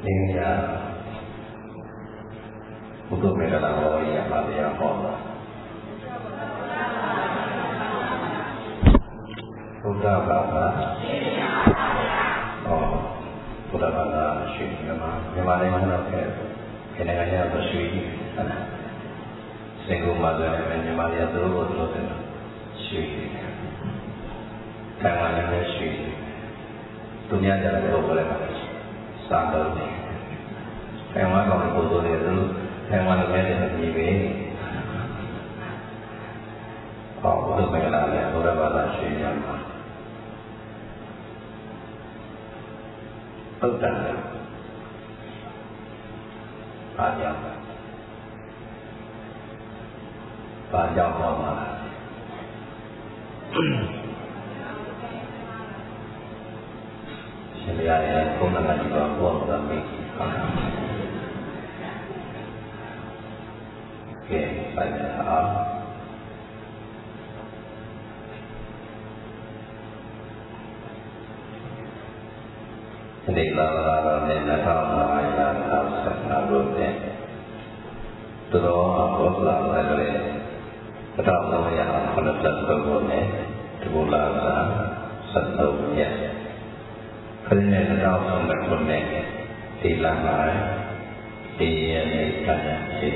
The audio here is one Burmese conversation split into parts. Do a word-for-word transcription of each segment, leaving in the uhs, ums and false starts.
India Butuh mereka tahu yang apa yang apa. Buddha Baba. Oh, Buddha Baba Sri Myanmar. Myanmar ni mana ke? Kena kaya bersui. Singgung malu ni Myanmar dia tu betul betul Sri. Taiwan ni Sri. Dunia jalan tu boleh macam sandal ni. Taiwan kalau betul dia tu Taiwan ni dia ni be. Oh, betul mereka ni Buddha Baba Sri Myanmar. Betul. Banyak. Banyak orang. Sebenarnya yang pun nak juga buat kami. Okay, banyak. Ini adalah negara yang sangat luas. Terus aku lalu dari negara yang paling terkenal di bulan September. Kerana negara yang terkenal di Langai, di Indonesia,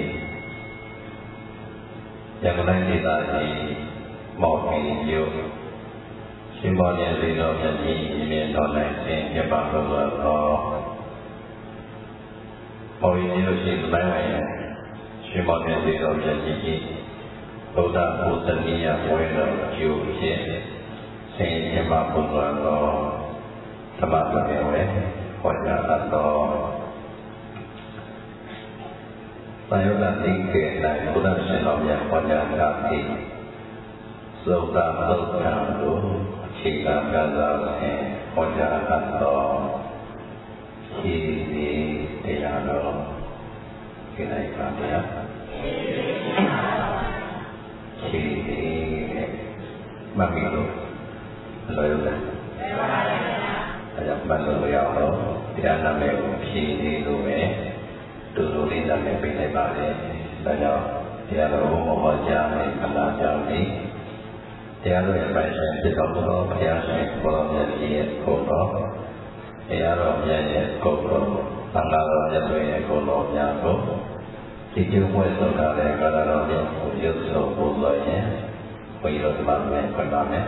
yang lain kita di Malaysia. Simbolnya zero jadi ini donasi yang baru baru. Oh ini sih sebenarnya simbolnya zero jadi Buddha Buddhanya boleh juga sih yang baru baru tempat berleweh wajah atau saya nanti ke dari Buddha simbolnya wajah kaki Buddha Buddha itu kita kata ni wajah atau kiri tiada kita ikan dia kiri mamilu lalu ada bantu ya Allah dia nama kiri tu eh dulu ni nama pilih balik banyak dia lalu wajah ni kena jadi dia tu yang baik dia kalau dia saya kalau dia kalau dia dia kalau tanggal dia tu yang kalau dia tu itu pun sudah ada kalau dia ujian sebelumnya ujian sebelumnya pernahnya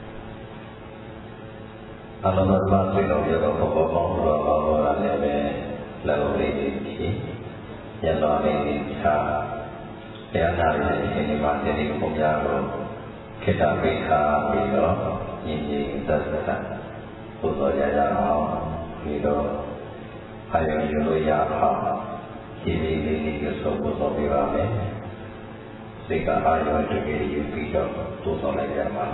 kalau normal tu dia kalau bawa bawa orang dia lalu ini yang lain ini cah yang hari ini masih di punya kita bisa video ini tersekat untuk jalan video ayam julia ini ini kesal kesal berame sehingga ayam juga video tu soleh jalan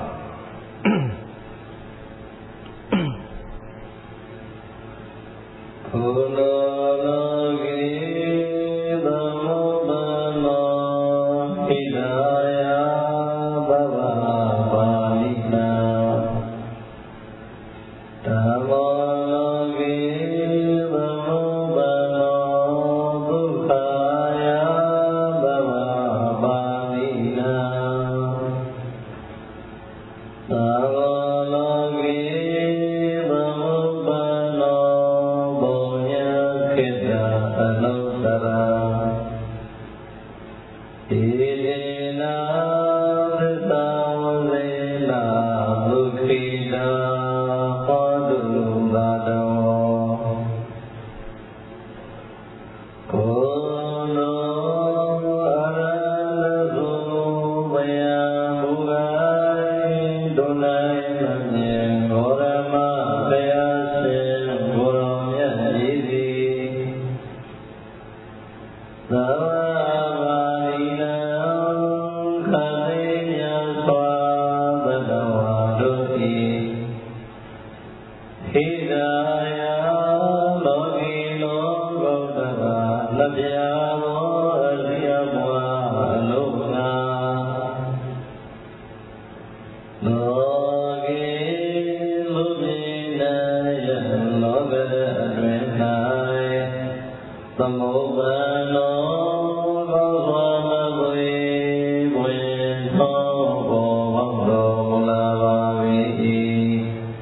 သမုပ္ပါနောကောသမသွေဝင်သောဘောတော်မူလာပါ၏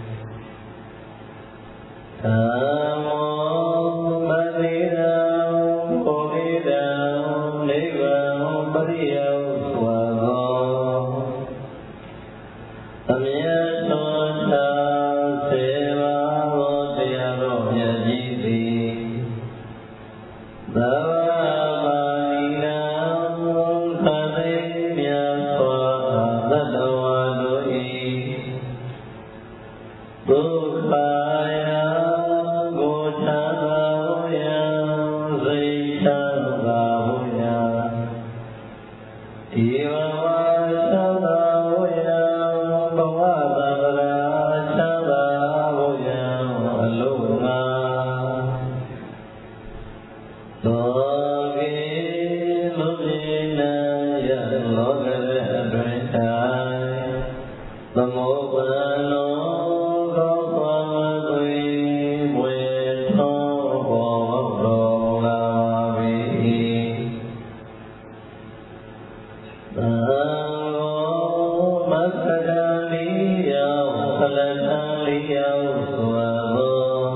သာမောမတိရံပုရိဒံနိဗ္ဗာန်ပရိယဝစွာသောအမြတ်သောသာစေပါသောတရားတော်မြတ်ကြီးသည်သဗ္ဗပါဏိနံသတိမြတ်စွာသတ္တဝါတို့၏ဒုက္ခယာကိုချမ်းသာဖို့ယံစိတ်ချမ်းသာဖို့ယံဤဘဝချမ်းသာဖို့ယံဘဝသဗ္ဗရာချမ်းသာဖို့ယံအလုံးငါသောကေလူပြေနံယလောကရအတွင်၌သမုပ္ပါနောကောသမသွေဝင်သောဘောတော်မူလာပါ၏သံဃောမက္ခဒံလေးယောဖလတံလေးယောစွာသော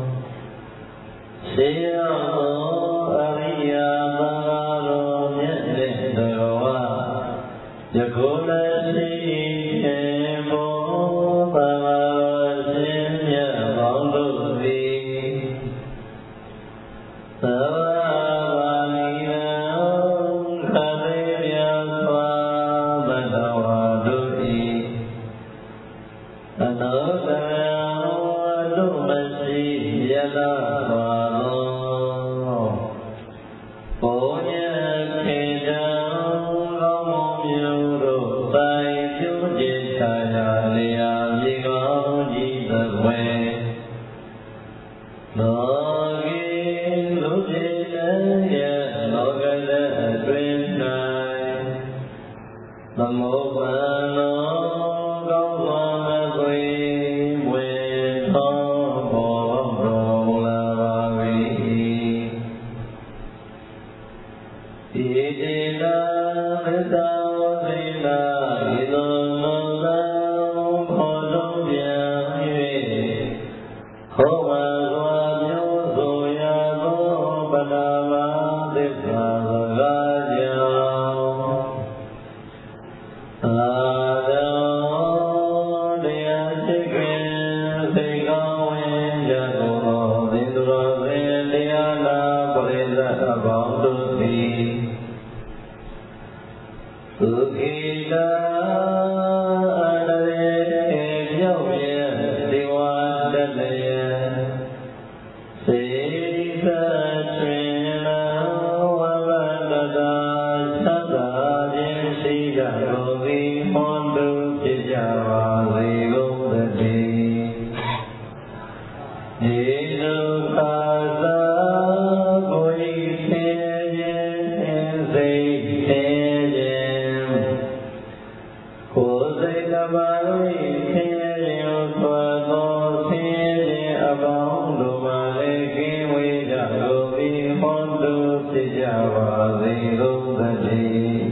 စေယသောအရိယာသံဃာတော်မြတ်တဲ့တဝါယခုလည်းရှိခြင်းဘောသံဃာရှင်မြတ်ပေါင်းတို့သည်သဗ္ဗပါဏိနံခတိမြတ်စွာသတ္တဝါတို့၏အနောတရံအတုမရှိယတစွာသောဘုညခေတံကောင်းမွန်မျိုးတို့တိုင်ပြုจิตချာရာလျာမြေကောင်းကြီးသဖွယ်လောကေလူပြေတံယလောကရအတွင်၌သမုပ္ပါနောကောသမသွေဝင်သောဘောတော်မူလာပါ၏ဣတိနာသစ္စာဝေနာဣသောမောသံခေါ်ဆုံးပြန်၍ဟောဝါစွာပြောဆိုရသောပဏာမသစ္စာစကားကြောင့်သာတော်တရားရှိခင်စိတ်ကောင်းဝင်ကြသောသင်္သူတော်သင်တရားနာပရိသတ်အပေါင်းတို့သည်သုခိတာအနရေပြောင်းရဒီဝါတတယစေသချွေနဝဘတတာသတ္တာခြင်းရှိကြကုန်သည်ဟွန်တုဖြစ်ကြပါစေကုန်သတည်းဒီဒုက္ခသာကိုယ်ဆင်းရဲခြင်းစိတ်ဆင်းရဲခြင်းကိုယ်စိတ်တစ်ပါး၏ဆင်းရဲခြင်းစွာသောဆင်းရဲခြင်းအပေါင်းတို့မှလည်းကင်းဝေးကြကုန်သည်ဟွန်တုဖြစ်ကြပါစေကုန်သတည်း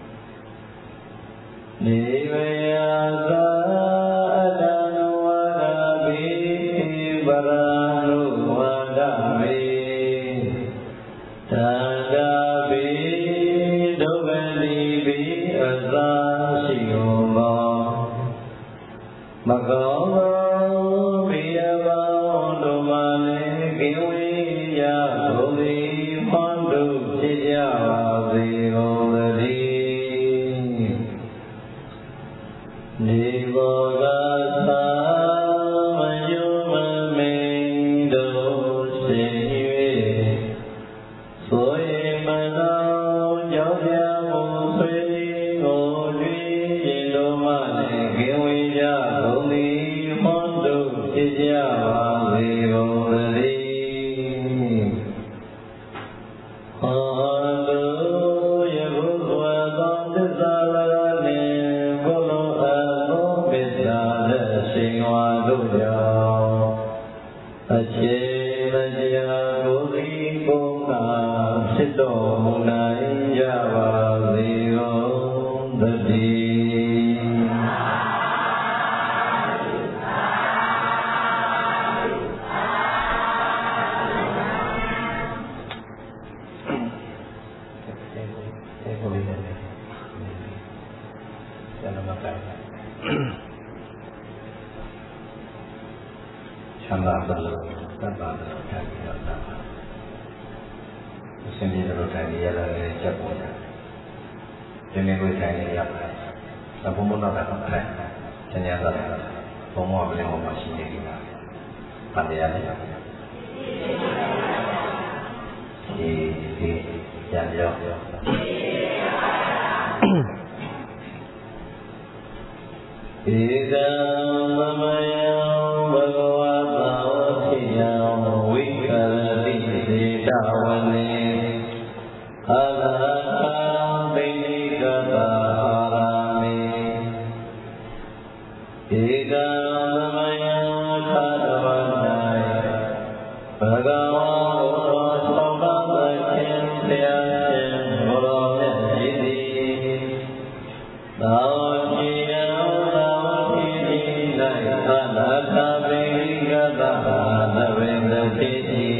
နိဗ္ဗာန်သာအတ္တနဝရပိပရဏုဝန္ဒမေတန္တာပိဒုက္ခတိပိအသာရှိကုန်သောမကောင်းသောပိယပေါင်းတို့မှလည်းကင်းဝေးကြကုန်သည်ဟွန်တုဖြစ်ကြပါစေကုန်သတည်းနေဘောဂသာမယုမမိန်တို့ရှိ၍ဆိုရင်မနောကြောင့်ပြမှုဆွေကိုတွေ့ရင်တို့မှလည်းကင်းဝေးကြကုန်သည်ဟွန်တုဖြစ်ကြပါစေကုန်သတည်းဖြစ်တော်မူနိုင်ကြပါစေကုန်သတည်းချမ်းသာသလိုတတ်ပါလို့ထိုင်ပြီးတော့တာအရှင်ကြီးတို့ထိုင်ရတာလည်းချက်ပေါ်တယ်ဒီနေ့ကိုထိုင်ရပါတယ်သဘုံမနာတာကလည်းကျန်ရတာဘုံမောကလေးမှာရှိနေကြတာဗန္တရားလေးဒီဒီကြံပြောဧကံသမယံဘဂဝတာဝတိယံဝိကရတိစေတဝနေအလဟံပိဋိကတာအာရမေဧကံသမယံသာတဝ၌ဘဂဝါဘုရားသောတာပန်ဘုရားရှင်ဘုရားမြတ်ကြီးသည်သာဝတိယံသာဝတိတိ၌သာနာသာပိဋိကတာသဗ္ဗေတတိ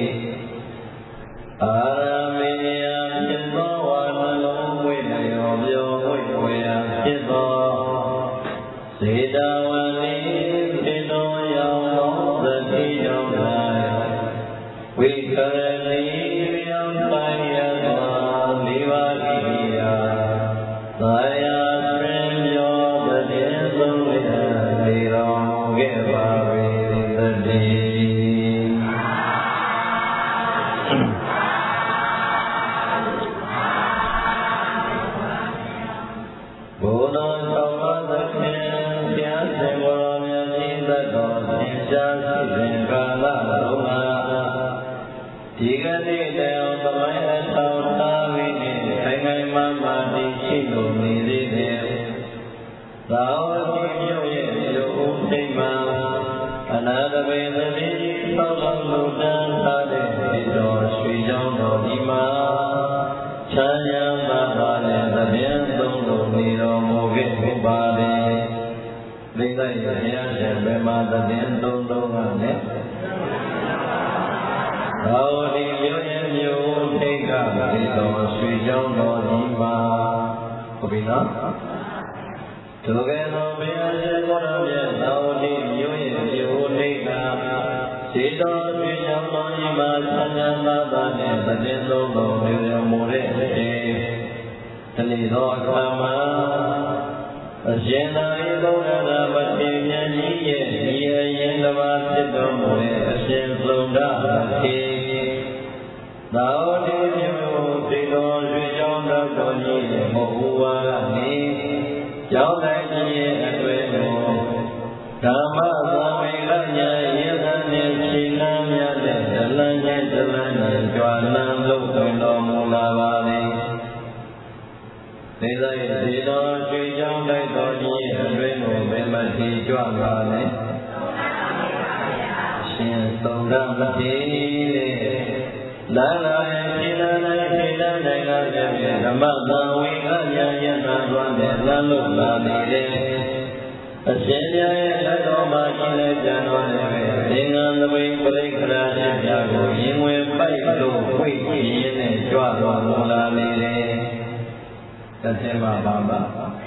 အာရမေယဖြစ်သောဝါနှလုံးဝိနယောပြောဝိဝေယဖြစ်သောစေတဝနိဖြစ်သောယောင်သောသတိယောင်၌ဝိကရဏီမြောင်ပိုင်းရသောနိဗ္ဗာန်ဤရာသာယာတွင်ပြောတည်းဆုံးလျက်နေတော်မူခဲ့ပါ၏သတည်းဘုရားသောပါသခင်ဆရာရှင်ဘုရားမြတ်ကြီးသတ်တော်သင်္ချာရှိစဉ်ကာလလုံးမှာဒီကနေ့တည်းအောင်သမိုင်းအထောက်ထားပြီးနေခိုင်ခိုင်မာမာတည်ရှိလို့နေသေးတယ်။သာဝတိမြို့ရဲ့လူဦးစိတ်မှာအနာတပေသတိကြီးသောတော်မူတန်းထားတဲ့ဒီတော်ရွှေချောင်းတော်ဒီမှာချမ်းရပါပါနဲ့သဗျံသုံးလို့နေတော်မူခဲ့ပါလေ။သိတဲ့ဘုရားရှင်ဘယ်မှာသဗျံသုံးတော့ကနဲ့သာဝတိမြို့ရဲ့မြို့ထိတ်ကဒီတော်ရွှေချောင်းတော်ဒီမှာဟုတ်ပြီနော်သူကဲသောဘုရားရှင်ကိုယ်တော်မြတ်သာဝတိမြို့ရဲ့မြို့ထိတ်ကဒီတော်ရွှေချောင်းတော်ဒီမှာဆန္ဒသာသာနဲ့သဗျံသုံးတော်နေတော်မူတဲ့အချိန်တဏှိသောအခါမှာအရှင်သာရိပုတ္တရာမထေရကြီးရဲ့ဒီအရင်တစ်ပါးဖြစ်တော်မူတဲ့အရှင်သုံးဒမထေသာဝတိမြို့ဒီတော်ရွှေချောင်းတော်တော်ကြီးရဲ့မဟုတ်ဝါကနေကျောင်းတိုင်းကြီးရဲ့အတွင်းကိုဓမ္မသံဃာညာယေသနဲ့ရှင်နာမြတ်တဲ့ဇလန်းရဲ့ဇလန်းနဲ့ကြွားလန်းလို့တော်မူလာပါလေနေသာရဲ့ဒီတော်ရွှေချောင်းတိုင်းတော်ကြီးရဲ့အတွင်းကိုဘယ်မှာထီကြွပါလဲရှင်သုံးဒမထေတဲ့လာလာရဲ့ရှင်နာနဲ့ရှင်နာနိုင်ကလည်းဓမ္မသံဝေကညာယနာသွားတဲ့လမ်းလို့လာနေတယ်အရှင်မြတ်ရဲ့လက်တော်မှာရှင်လည်းကြံတော်လည်းပဲသင်္ကန်းသပိပရိက္ခရာရှင်ပြကိုရင်ဝင်ပိုက်လို့ဝိတ်ကြည့်ရင်းနဲ့ကြွတော်မူလာနေတယ်တသေမပါပါ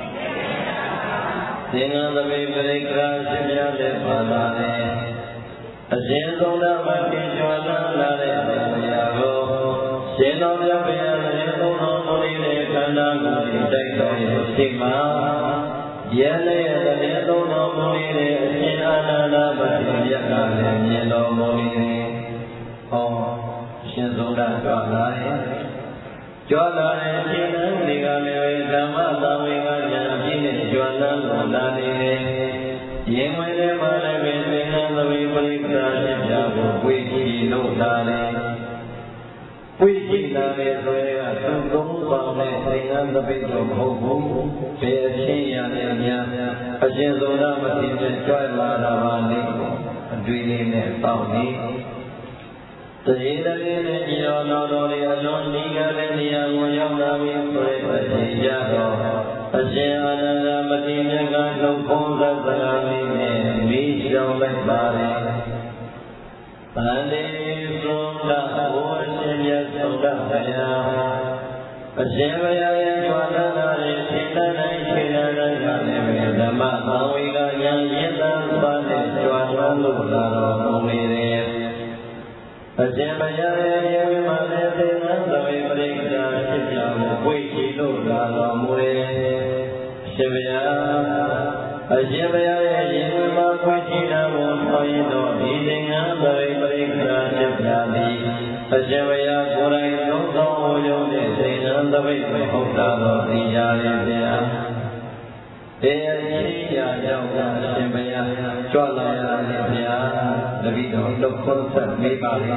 သင်္ကန်းသပိပရိက္ခရာရှင်ပြလည်းပါလာတယ်အရှင်သုံးဓမ္မတိကြွလာလာတဲ့တရားကိုရှင်တော်မြတ်ဘုရားရှင်သုံးတော်မူနေတဲ့ခန္ဓာကိုယ်တိုက်တော်ရဲ့စိတ်မှာယနေ့ရဲ့တဲ့သုံးတော်မူနေတဲ့အရှင်အာနန္ဒဗတ္တိမြတ်ကလည်းမြင်တော်မူနေတယ်။ဟောရှင်သုံးဓကြွလာရဲ့ကြွလာတဲ့ရှင်နန်းတွေကလည်းဓမ္မသံဝေကညာပြည့်နဲ့ကြွလာလို့လာနေတယ်။ရင်ဝင်တဲ့မှာလည်းပင်သင်္ကန်းသဝေပရိက္ခရာရှင်ပြကိုဝိကြည့်လို့လာတယ်။ဝိကြည့်လာတဲ့ဆိုရင်ကသူသုံးပါးနဲ့သင်္ကန်းသပိတ်တော့မဟုတ်ဘူး။ဘယ်အချင်းရတဲ့များအရှင်သောရမတိနဲ့ကြွလာတာပါလေ။အတွေ့လေးနဲ့တောင်းနေတရေတရေနဲ့ကြောတော်တော်တော်လေးအလုံးကြီးကတဲ့နေရာကိုရောက်လာပြီဆိုတဲ့အချိန်ကြတော့အရှင်အာနန္ဒမတိမြတ်ကနှုတ်ခွန်းသက်သာလေးနဲ့မိရှောင်လိုက်ပါတယ်။ဗန္တိသုဒ္ဓဘုရှင်မြတ်သုဒ္ဓဘုရားအရှင်ဘုရားရဲ့ကျွမ်းသာတဲ့သင်္တနိုင်ခြေနာတိုင်းကလည်းဓမ္မသံဝေကဉာဏ်ရည်သာပါတဲ့ကျွမ်းသာလို့လာတော်မူနေတယ်။အရှင်ဘုရားရဲ့ယေဝမနဲ့သင်္ကန်းသဝေပရိက္ခာဖြစ်ကြကိုဝိချီလို့လာတော်မူတယ်။ရှင်ဘုရားအရှင်ဘုရားရဲ့ယေဝမခွင့်ချီတာကိုဆောင်ရင်တော့ဒီသင်္ကန်းသဝေပရိက္ခာဖြစ်ကြသည်အရှင်ဘုရားကိုယ်တိုင်သုံးဆောင်ဟောရောက်တဲ့သင်္ကန်းသဝေကိုဟုတ်တာတော့သိကြရဲ့ဗျာ။တရားရှိရာကြောင့်အရှင်ဘုရားကြွလာရတဲ့ဗျာတပည့်တော်လှုပ်ခွန်းဆက်ပေးပါလေ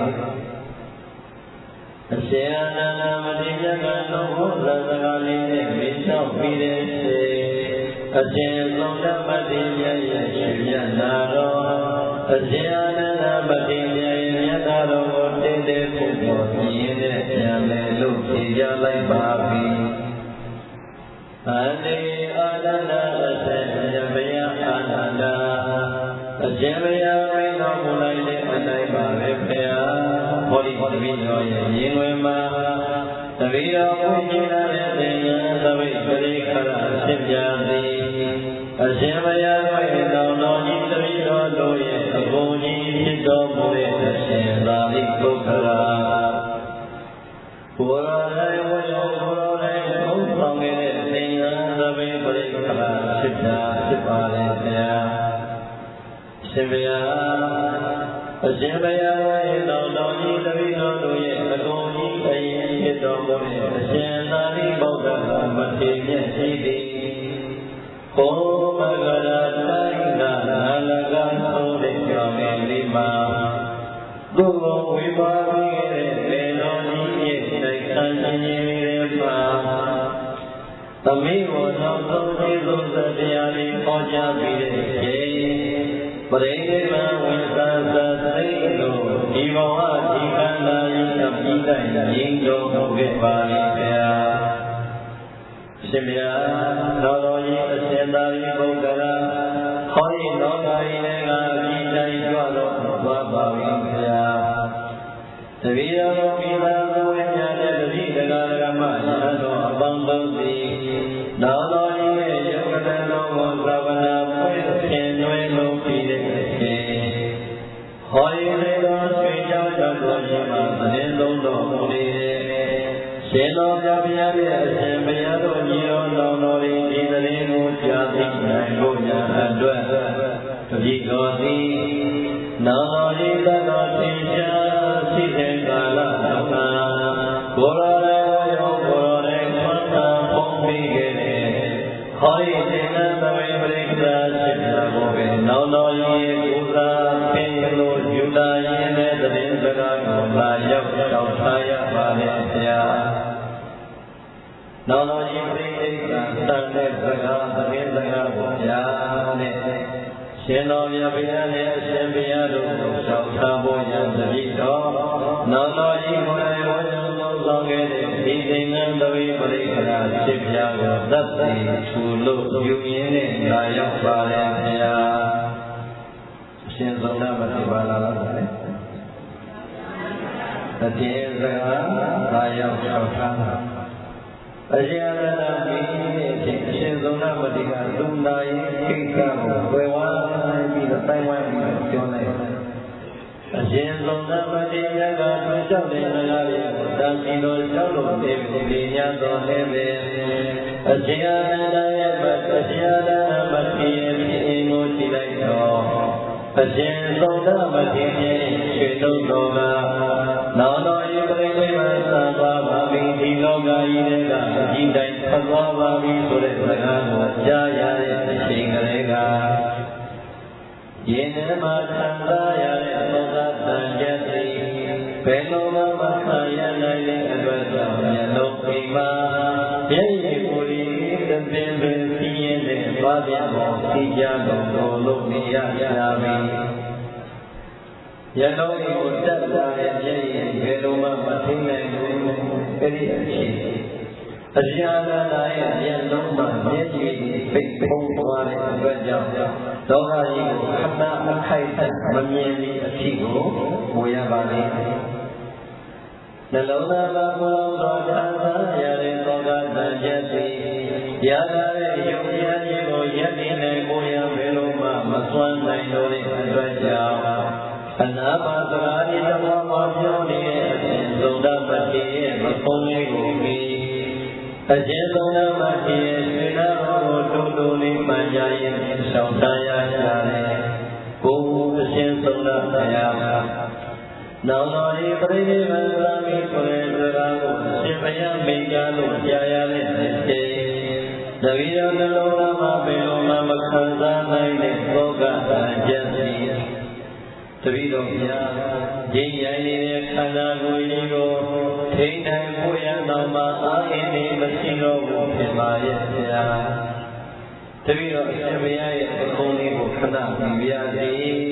အရှင်အာနန္ဒမတိမြတ်ကလုံးဝသံဃာလေးနဲ့မေတ္တာပြီးတဲ့အရှင်သုံးဓမ္မတိမြတ်ရဲ့ရှင်မြတ်နာတော်အရှင်အာနန္ဒမတိမြတ်ရဲ့မြတ်နာတော်ကိုတည်တည်ဖို့ပေါ်ပြင်းတဲ့ဉာဏ်နဲ့လို့ဖြေကြလိုက်ပါပြီအတေအာနန္ဒအရှင်ဘုရားအာနန္ဒအရှင်ဘုရားမင်းတော်မူလိုက်တဲ့အတိုင်းပါပဲဘုရားဟောဒီတပည့်တော်ရဲ့ရင်ဝင်မှာတပည့်တော်ကိုကျင့်တဲ့သင်္ကန်းသပိပရိခရဖြစ်ကြသည်အရှင်ဘုရားရဲ့တော်တော်ကြီးတပည့်တော်တို့ရဲ့အကုန်ကြီးဖြစ်တော်မူတဲ့အရှင်သာရိပုတ္တရာကိုယ်တော်၌ဝေယောကိုယ်တော်၌ဘုံဆောင်ခဲ့တဲ့သင်္ကန်းသပိပရိခရဖြစ်ကြဖြစ်ပါလေဘုရားရှင်ဘုရားအရှင်ဘုရားရဲ့တော်တော်ကြီးတပည့်တော်တို့ရဲ့အကုန်ကြီးအရင်ဖြစ်တော်မူတဲ့အရှင်သာရိပုတ္တရာမထေရရှိသည်ဘုမဂရတိုင်းနာလကသောတဲ့ကြောင့်လေးမှာသူ့ကိုဝိပါပြီးတဲ့ပေတော်ကြီးရဲ့စိတ်ဆန်းခြင်းလေးမှာသမီးကိုသောသုံးသေးသုံးတရားလေးဟောကြားပြီးတဲ့ချိန်ပရိနိဗ္ဗာန်ဝင်သာသာသိလို့ဒီဘဝဒီခန္ဓာရင်အပြီးတိုင်းရင်းတော်မူခဲ့ပါလိမ့်ဗျာရှင်ဗျာတော်တော်ကြီးအရှင်သာရိပုတ္တရာဟောဒီလောကကြီးနဲ့ကအပြီးတိုင်းကြွတော်မူသွားပါပြီဗျာတပည့်တော်မိသားစုဝင်များတဲ့တတိတကာဓမ္မညာတော်အပေါင်းတို့သည်တော်တော်ကြီးရဲ့ယုတ်တန်တော်ကိုသာဝနာဖွင့်ဖြင့်တွင်လို့ပြီးတဲ့အချိန်ဟောဒီနေတော်ရွှေကြောင့်တော်ရှင်မှာသတင်းသုံးတော်မူနေတယ်ရှင်တော်ဘုရားရဲ့အရှင်ဘုရားတို့ညီတော်တော်တော်ဒီသတင်းကိုကြားသိနိုင်လို့ညာအတွက်တပည့်တော်သည်နာမရိတတော်သင်္ချာရှိတဲ့ကာလတော်မှာကိုယ်တော်ရဲ့ရောကိုယ်တော်ရဲ့ခွန်အားပုံပြီးခဲ့တဲ့ဟောဒီသင်္ကန်းသဝေပရိက္ခာဖြစ်တာကိုပဲနောင်တော်ရဲ့ကိုယ်သာပင်လို့ယူလာရင်တဲ့သတင်းစကားကိုလာရောက်တောင်းထားရပါလေဗျာနောင်တော်ရဲ့ပရိက္ခာတန်တဲ့စကားသတင်းစကားကိုဗျာတဲ့ရှင်တော်မြတ်ဘုရားနဲ့အရှင်ဘုရားတို့ကိုလျှောက်ထားဖို့ရန်တပည့်တော်နောင်တော်ကြီးကိုယ်တိုင်ဝန်းလုံးဆောင်ခဲ့တဲ့ဒီသင်္ကန်းသဝေပရိက္ခာဖြစ်ပြာကိုသတ်သိထူလို့ယူရင်းနဲ့လာရောက်ပါလေဘုရားအရှင်သုံးနာမတိပါလာလားလေအကျေစကားလာရောက်လျှောက်ထားတာအရှင်အနန္ဒမင်းရဲ့အရှင်သုံးနာမတိကသူနာရဲ့ခိစ္စကိုဝေဝါပြီးတော့တိုင်ဝိုင်းပြီးပြောလိုက်အရှင်သုံးနာမတိမြတ်ကသူလျှောက်တဲ့စကားတွေကိုတန်စီတော်လျှောက်လို့နေပြီညတော်လည်းပဲအရှင်အနန္ဒရဲ့ဘတ်အရှင်အနန္ဒမတိရဲ့ဖြစ်အင်းကိုကြည့်လိုက်တော့အရှင်သုံးနာမတိရဲ့ရွှေတုံးတော်ကနောင်တော်ဤပရိနိဗ္ဗာန်သံပါပါပြီဒီလောကကြီးတွေကအကြီးတိုင်းထွက်သွားပါပြီဆိုတဲ့စကားကိုကြားရတဲ့အချိန်ကလေးကယင်းထဲမှာသံသာရတဲ့သောတာတန်ကြသည်ဘယ်လိုမှမခံရနိုင်တဲ့အတွက်ကြောင့်မျက်လုံးပိမာမျက်ရည်ကိုယ်ရည်သပင်ပင်စီးရင်တဲ့သွားပြပေါ်စီးကြတော်တော်လို့နေရကြပြီရလုံးကိုတက်လာတဲ့မျက်ရည်ဘယ်လိုမှမသိနိုင်အဲ့ဒီအချင်းအရာနာရဲ့အရင်လုံးမှာမျက်ကြည့်ပိတ်ဖုံးသွားတဲ့အတွက်ကြောင့်လောကကြီးကိုခဏအခိုက်အတန့်မမြင်သည့်အဖြစ်ကိုဝေရပါလိမ့်မယ်နှလုံးသားမှာဘုရားတော်သာရတဲ့သောကတန်ချက်သည်ရတာတဲ့ယုံကြည်ခြင်းကိုယက်တည်နိုင်ကိုရဘယ်လိုမှမစွမ်းနိုင်လို့တဲ့အတွက်ကြောင့်အနာပါသရာတိဓမ္မမောပြောနေတဲ့အစဉ်သုံးတပတိရဲ့မဖုံးလေးကိုပြီးအရှင်သုံးတပတိရဲ့ရွှေနာတော်ကိုတူတူလေးမှန်ကြရင်ဆောင်တရရတဲ့ကိုယ်အရှင်သုံးတပတိနောင်တော်ဤပရိနိဗ္ဗာန်သာမိဆိုတဲ့စကားကိုရှင်ဘုရားမိန့်ကြားလို့ကြားရတဲ့ချိန်တပည့်တော်နှလုံးသားမှာဘယ်လိုမှမခံစားနိုင်တဲ့သောကတန်ချက်စီတပည့်တော်ဘုရားရင်းရိုင်းနေတဲ့ခန္ဓာကိုယ်ကြီးကိုထိန်းနိုင်ဖို့ရတော့မှအာအင်းနေမရှိတော့ဘူးဖြစ်ပါရဲ့ဘုရားတပည့်တော်အရှင်ဘုရားရဲ့အကုန်းလေးကိုခဏပြရစေ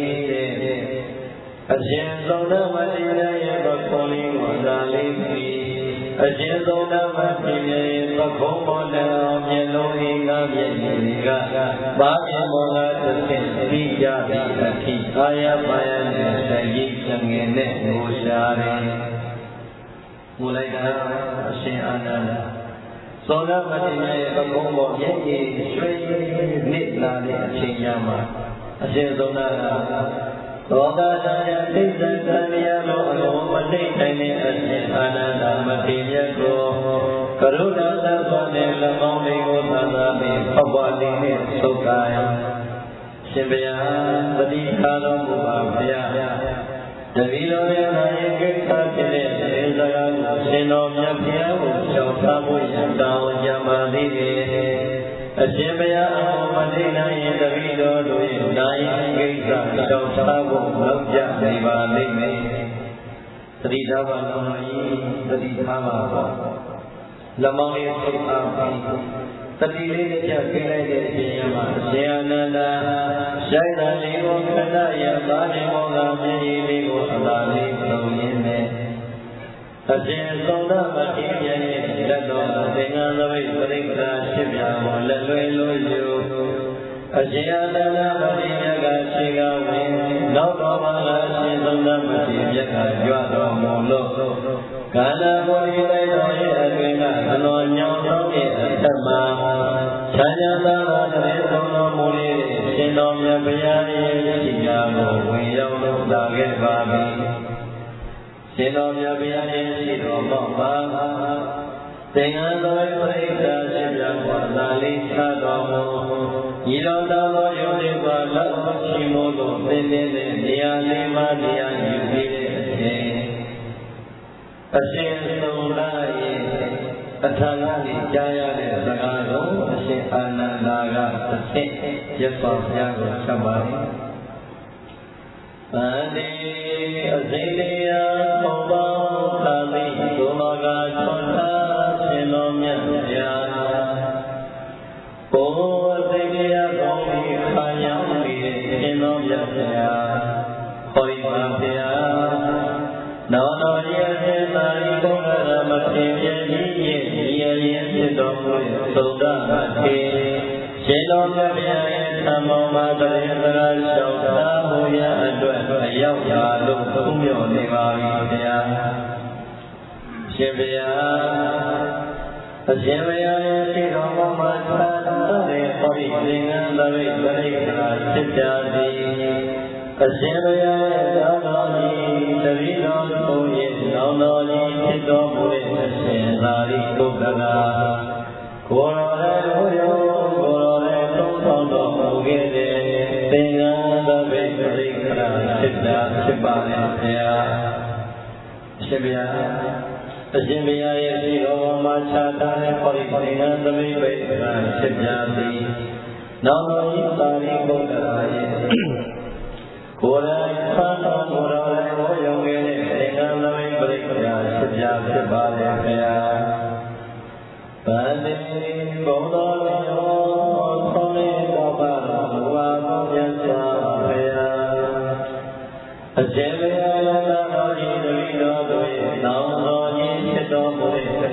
တဲ့အရှင်သုံးတမတိရဲ့ပခုံးလေးကိုသာလေးပြီးအရှင်သုံးတမတိရဲ့ပခုံးပေါ်တော်မျက်လုံးအင်္ဂါမျက်ရည်ကပါပြမောကသဖြင့်သိကြပြီးအထိအာယပါယနဲ့သတိစငယ်နဲ့ငိုရှာတယ်ငိုလိုက်တာအရှင်အာနန္ဒာသုံးတမတိရဲ့ပခုံးပေါ်မျက်ရည်ရွှေနစ်လာတဲ့အချိန်ညမှာအရှင်သုံးတကသောတာတရားသိစ္စာတရားလို့အလုံးမသိနိုင်တဲ့အရှင်အာနန္ဒာမထေရကိုကရုဏာသစ္စာနဲ့လက်ပေါင်းလေးကိုသာသာပြီးဖောက်ပွားလေးနဲ့သုတ်ကာယရှင်ဘုရားပတိထားတော်မူပါဘုရားတပည့်တော်ရဲ့နာယကိစ္စဖြစ်တဲ့သေစကားကိုရှင်တော်မြတ်ဘုရားကိုရှောင်ထားဖို့ရတောင်းကြပါသေးတယ်အရှင်ဘုရားအမတိနိုင်ရင်တပည့်တော်တို့ရဲ့နာယကိစ္စရှောင်ထားဖို့လုပ်ကြနေပါလိမ့်မယ်သတိထားပါတော်ကြီးသတိထားပါတော့လက်မောင်းလေးဆုပ်အားပြီးတတိလေးနဲ့ကြပြလိုက်တဲ့အချိန်မှာအရှင်အာနန္ဒာရှိုင်းတာလေးကိုခဏရပါနေမောကမြည်ရည်လေးကိုအသာလေးသုံးရင်းနဲ့အရှင်သုံးတမတိရဲ့လက်တော်သင်္ကန်းသပိတ်ပရိက္ခာရှိပြကိုလက်လွယ်လို့ယူအရှင်အာနန္ဒာမတိမြတ်ကရှိကဝင်နောက်တော်မှာအရှင်သုံးတမတိမြတ်ကကြွတော်မူလို့ကန္နာကိုယ်ဒီလိုက်တော်ရဲ့အတွင်ကအလွန်ညောင်းသောရဲ့အထက်မှာချမ်းသာသောတဲ့သုံးတော်မူလေးရှင်တော်မြတ်ဘုရားရဲ့ရှိရာကိုဝင်ရောက်လို့လာခဲ့ပါပြီရှင်တော်မြတ်ဘုရားရဲ့ရှိတော်မောက်ပါသင်္ကန်းတော်ပရိစ္ဆာရှိပြပါသာလေးချတော်မူဤတော်သောယုံကြည်ပါလောက်ရှိမို့လို့သင်တဲ့နေရာလေးမှာတရားယူပြီးတဲ့အချိန်အရှင်သုံးလာရဲ့အထာငါလေးကြားရတဲ့စကားကိုအရှင်အာနန္ဒာကတစ်ဆင့်ရသော်ဘုရားကိုဆက်ပါတယ်။အန္တိအစိမ့်တရားပုံပေါင်းသာသိဒုမကချွန်သာရှင်တော်မြတ်ဘုရားဘုအစိမ့်တရားကောင်းပြီးခါရောက်ပြီးရှင်တော်မြတ်ဘုရားဟောဒီပါဘုရားနောင်တော်ရဲ့အရှင်သာရိပုတ္တရာမထေရကြီးရဲ့ဒီရရင်ဖြစ်တော်မူတဲ့သုဒ္ဓမထေရရှင်တော်မြတ်ဘုရားရဲ့သမ္မောမာတရေသရာလျှောက်ထားမှုရအတွက်အရောက်ပါလို့သုံးမြော်နေပါပြီဘုရားရှင်ဘုရားအရှင်ဘုရားရဲ့ရှိတော်မှာသာတဲ့ဟောဒီသင်္ကန်းသရိပရိက္ခာဖြစ်ကြသည်အရှင်ဘုရားရဲ့သာတော်ကြီးတပည့်တော်တို့ရဲ့နောင်တော်ကြီးဖြစ်တော်မူတဲ့အရှင်သာရိပုတ္တရာကိုယ်တော်ရဲ့ဘုရားကိုယ်တော်ရဲ့သုံးဆောင်တော်မူခဲ့တဲ့သင်္ကန်းသပိပရိက္ခာဖြစ်တာဖြစ်ပါလေဘုရားအရှင်ဘုရားအရှင်ဘုရားရဲ့ရှိတော်မှာခြားထားတဲ့ဟောဒီသင်္ကန်းသပိပရိက္ခာဖြစ်ကြသည်နောင်တော်ကြီးသာရိပုတ္တရာရဲ့ကိုယ်တိုင်ဆန်းတော်မူတော်လည်းဟောရောက်ခဲ့တဲ့သင်္ကန်းသပိပရိက္ခာဖြစ်ကြဖြစ်ပါလေဘုရားဗန္တိဘုံတော်လည်းဟောခေါင်းလေးတော်ပါတော်မူပါမြတ်စွာဘုရားအရှင်ဘုရားရဲ့တော်ကြီးတပည့်တော်တို့ရဲ့နောင်တော်ကြီးဖြစ်တော်မူတဲ့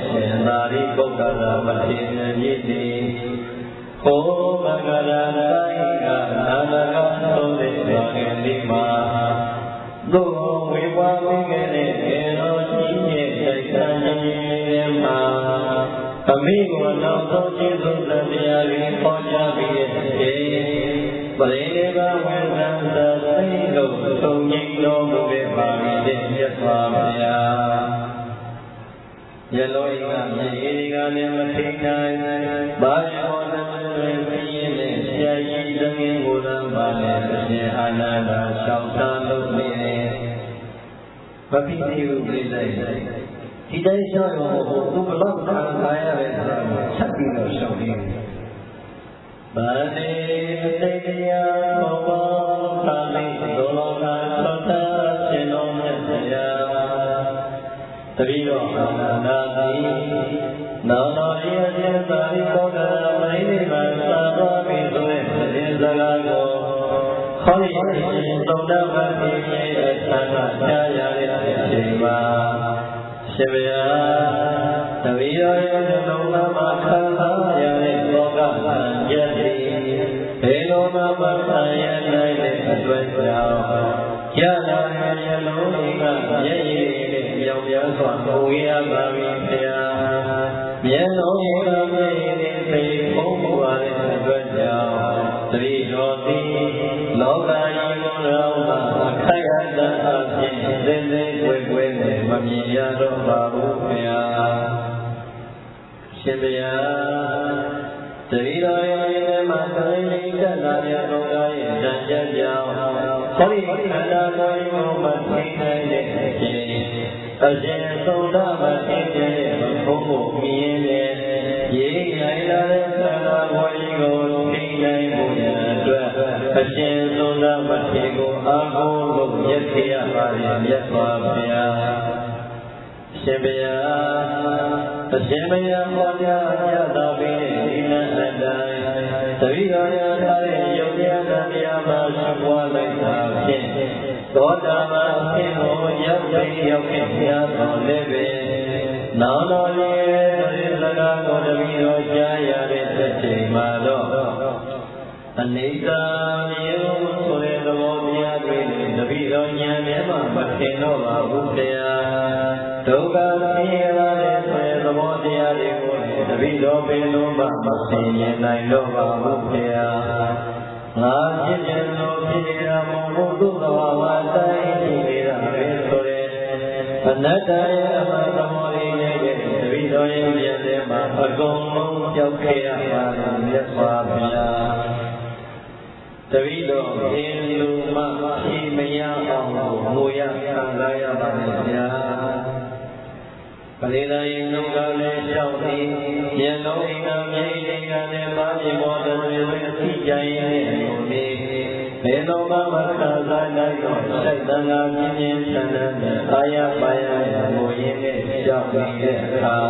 သာရိပုတ္တရာမထေရကြီးသည်ဟောမဂ္ဂရာတိုင်းကနာမကသုံးတဲ့ဘာငယ်လေးမှာသို့ဝေဝါမိခဲ့တဲ့ေရောကြီးရဲ့တိုက်ဆန်းခြင်းမှာအမိကိုနောက်ဆုံးကျေးဇူးတရားတွေဟောကြားပြီးတဲ့ပရိနိဗ္ဗာန်ဝင်သံသာသိလို့သုံးကြီးတော်မူတဲ့ပါမီတဲ့မြတ်စွာဘုရားယလောဤကမြေဤကလည်းမထိနိုင်ဘာယောနာတွင်ပြင်းတဲ့ဆရာကြီးတမင်းကိုယ်တော်ပါနဲ့အရှင်အာနန္ဒာရှောက်သားလို့နေမပြီးသေးဘူးပြိဿဒီတိုင်းရှောက်ရောသူဘလောက်ခံစားရတဲ့ဆိုတာကိုချက်ပြီးတော့ရှောက်နေတယ်ဗန္တိတိတရားဘောဘောသာလိသောလောကသောတာရှင်တော်မြတ်ဗျာတတိတော်အာနန္ဒာတိနောင်တော်ရဲ့အရှင်သာရိပုတ္တရာမင်းနိဗ္ဗာန်သာတော်ပြီဆိုတဲ့သတင်းစကားကိုခေါင်းရည်ရှင်သုံးတော်ပါးပြည့်ရဲ့ဆန္ဒကြားရတဲ့အချိန်မှာရှင်ဗျာတပည့်တော်ရဲ့နှလုံးသားမှာခံစားရတဲ့လောကဆံရည်ဘယ်လိုမှမဆံရနိုင်တဲ့အတွက်ကြောင့်ရလာတဲ့ရလုံးကမျက်ရည်နဲ့ပြောင်းပြောင်းစွာပုံရပါပြီဗျာမျက်လုံးကမျက်ရည်နဲ့သိဖုံးပွားတဲ့အတွက်ကြောင့်တပည့်တော်သည်လောကကြီးကိုတော့အခက်အခဲအဖြစ်သိသိွယ်ွယ်နဲ့မမြင်ရတော့ပါဘူးဗျာရှင်ဗျာတတိယရဲ့မှာတိုင်းလေးတက်လာတဲ့လောကရဲ့တန်ကြကြောင့်ဟောဒီခန္ဓာကိုယ်ကိုမသိနိုင်တဲ့အချိန်အရှင်သုံးဓမ္မသိတဲ့ဘုံကိုမြင်တဲ့ရေးရိုင်းလာတဲ့ခန္ဓာကိုယ်ကိုသိနိုင်ဖို့အတွက်အရှင်သုံးဓမ္မသိကိုအာဟုလို့မြတ်ခေရပါတယ်မြတ်စွာဘုရားရှင်ဗျာအရှင်ဘုရားဟောကြားရတာပြီးဒီနတ်တိုင်းတတိယရထားတဲ့ယုတ်တရားတရားမှာရှိပွားလိုက်တာဖြင့်သောတာပန်အဖြစ်ကိုရောက်ပြီးရောက်ပြီးဘုရားတော်လည်းပဲနောင်တော်ရဲ့သတင်းစကားကိုတပည့်တော်ကြားရတဲ့အချိန်မှာတော့အနိစ္စမျိုးဆိုတဲ့သဘောတရားတွေတပည့်တော်ဉာဏ်နဲ့မှမထင်တော့ပါဘူးဗျာဒုက္ခဆင်းရဲလာတဲ့ဆိုတဲ့သဘောတရားတွေကိုတပည့်တော်ဘယ်လိုမှမသိမြင်နိုင်တော့ပါဘူးဗျာငါဖြစ်ခြင်းလို့ဖြစ်နေတာမဟုတ်ဘူးသဘာဝတိုင်းရှိနေတာပဲဆိုတဲ့အနတ္တရဲ့အမှန်သဘောလေးနဲ့တပည့်တော်ရဲ့ဉာဏ်ထဲမှာအကုန်လုံးကြောက်ခဲ့ရပါတယ်မြတ်စွာဘုရားတပည့်တော်အင်းလူမှဖြေမရအောင်ငိုရခံစားရပါမယ်ဗျာပရိသတ်ရင်နှုတ်ကလည်းလျှောက်ပြီးဉာဏ်တော်အိမ်ကမြေအိမ်ကလည်းပါမြေပေါ်တော်တွေအသိကြရင်လို့နေဘယ်တော့မှမခံစားနိုင်တော့စိတ်တန်ခါပြင်းပြင်းထန်ထန်နဲ့အာရပါရငိုရင်းနဲ့လျှောက်နေတဲ့အခါ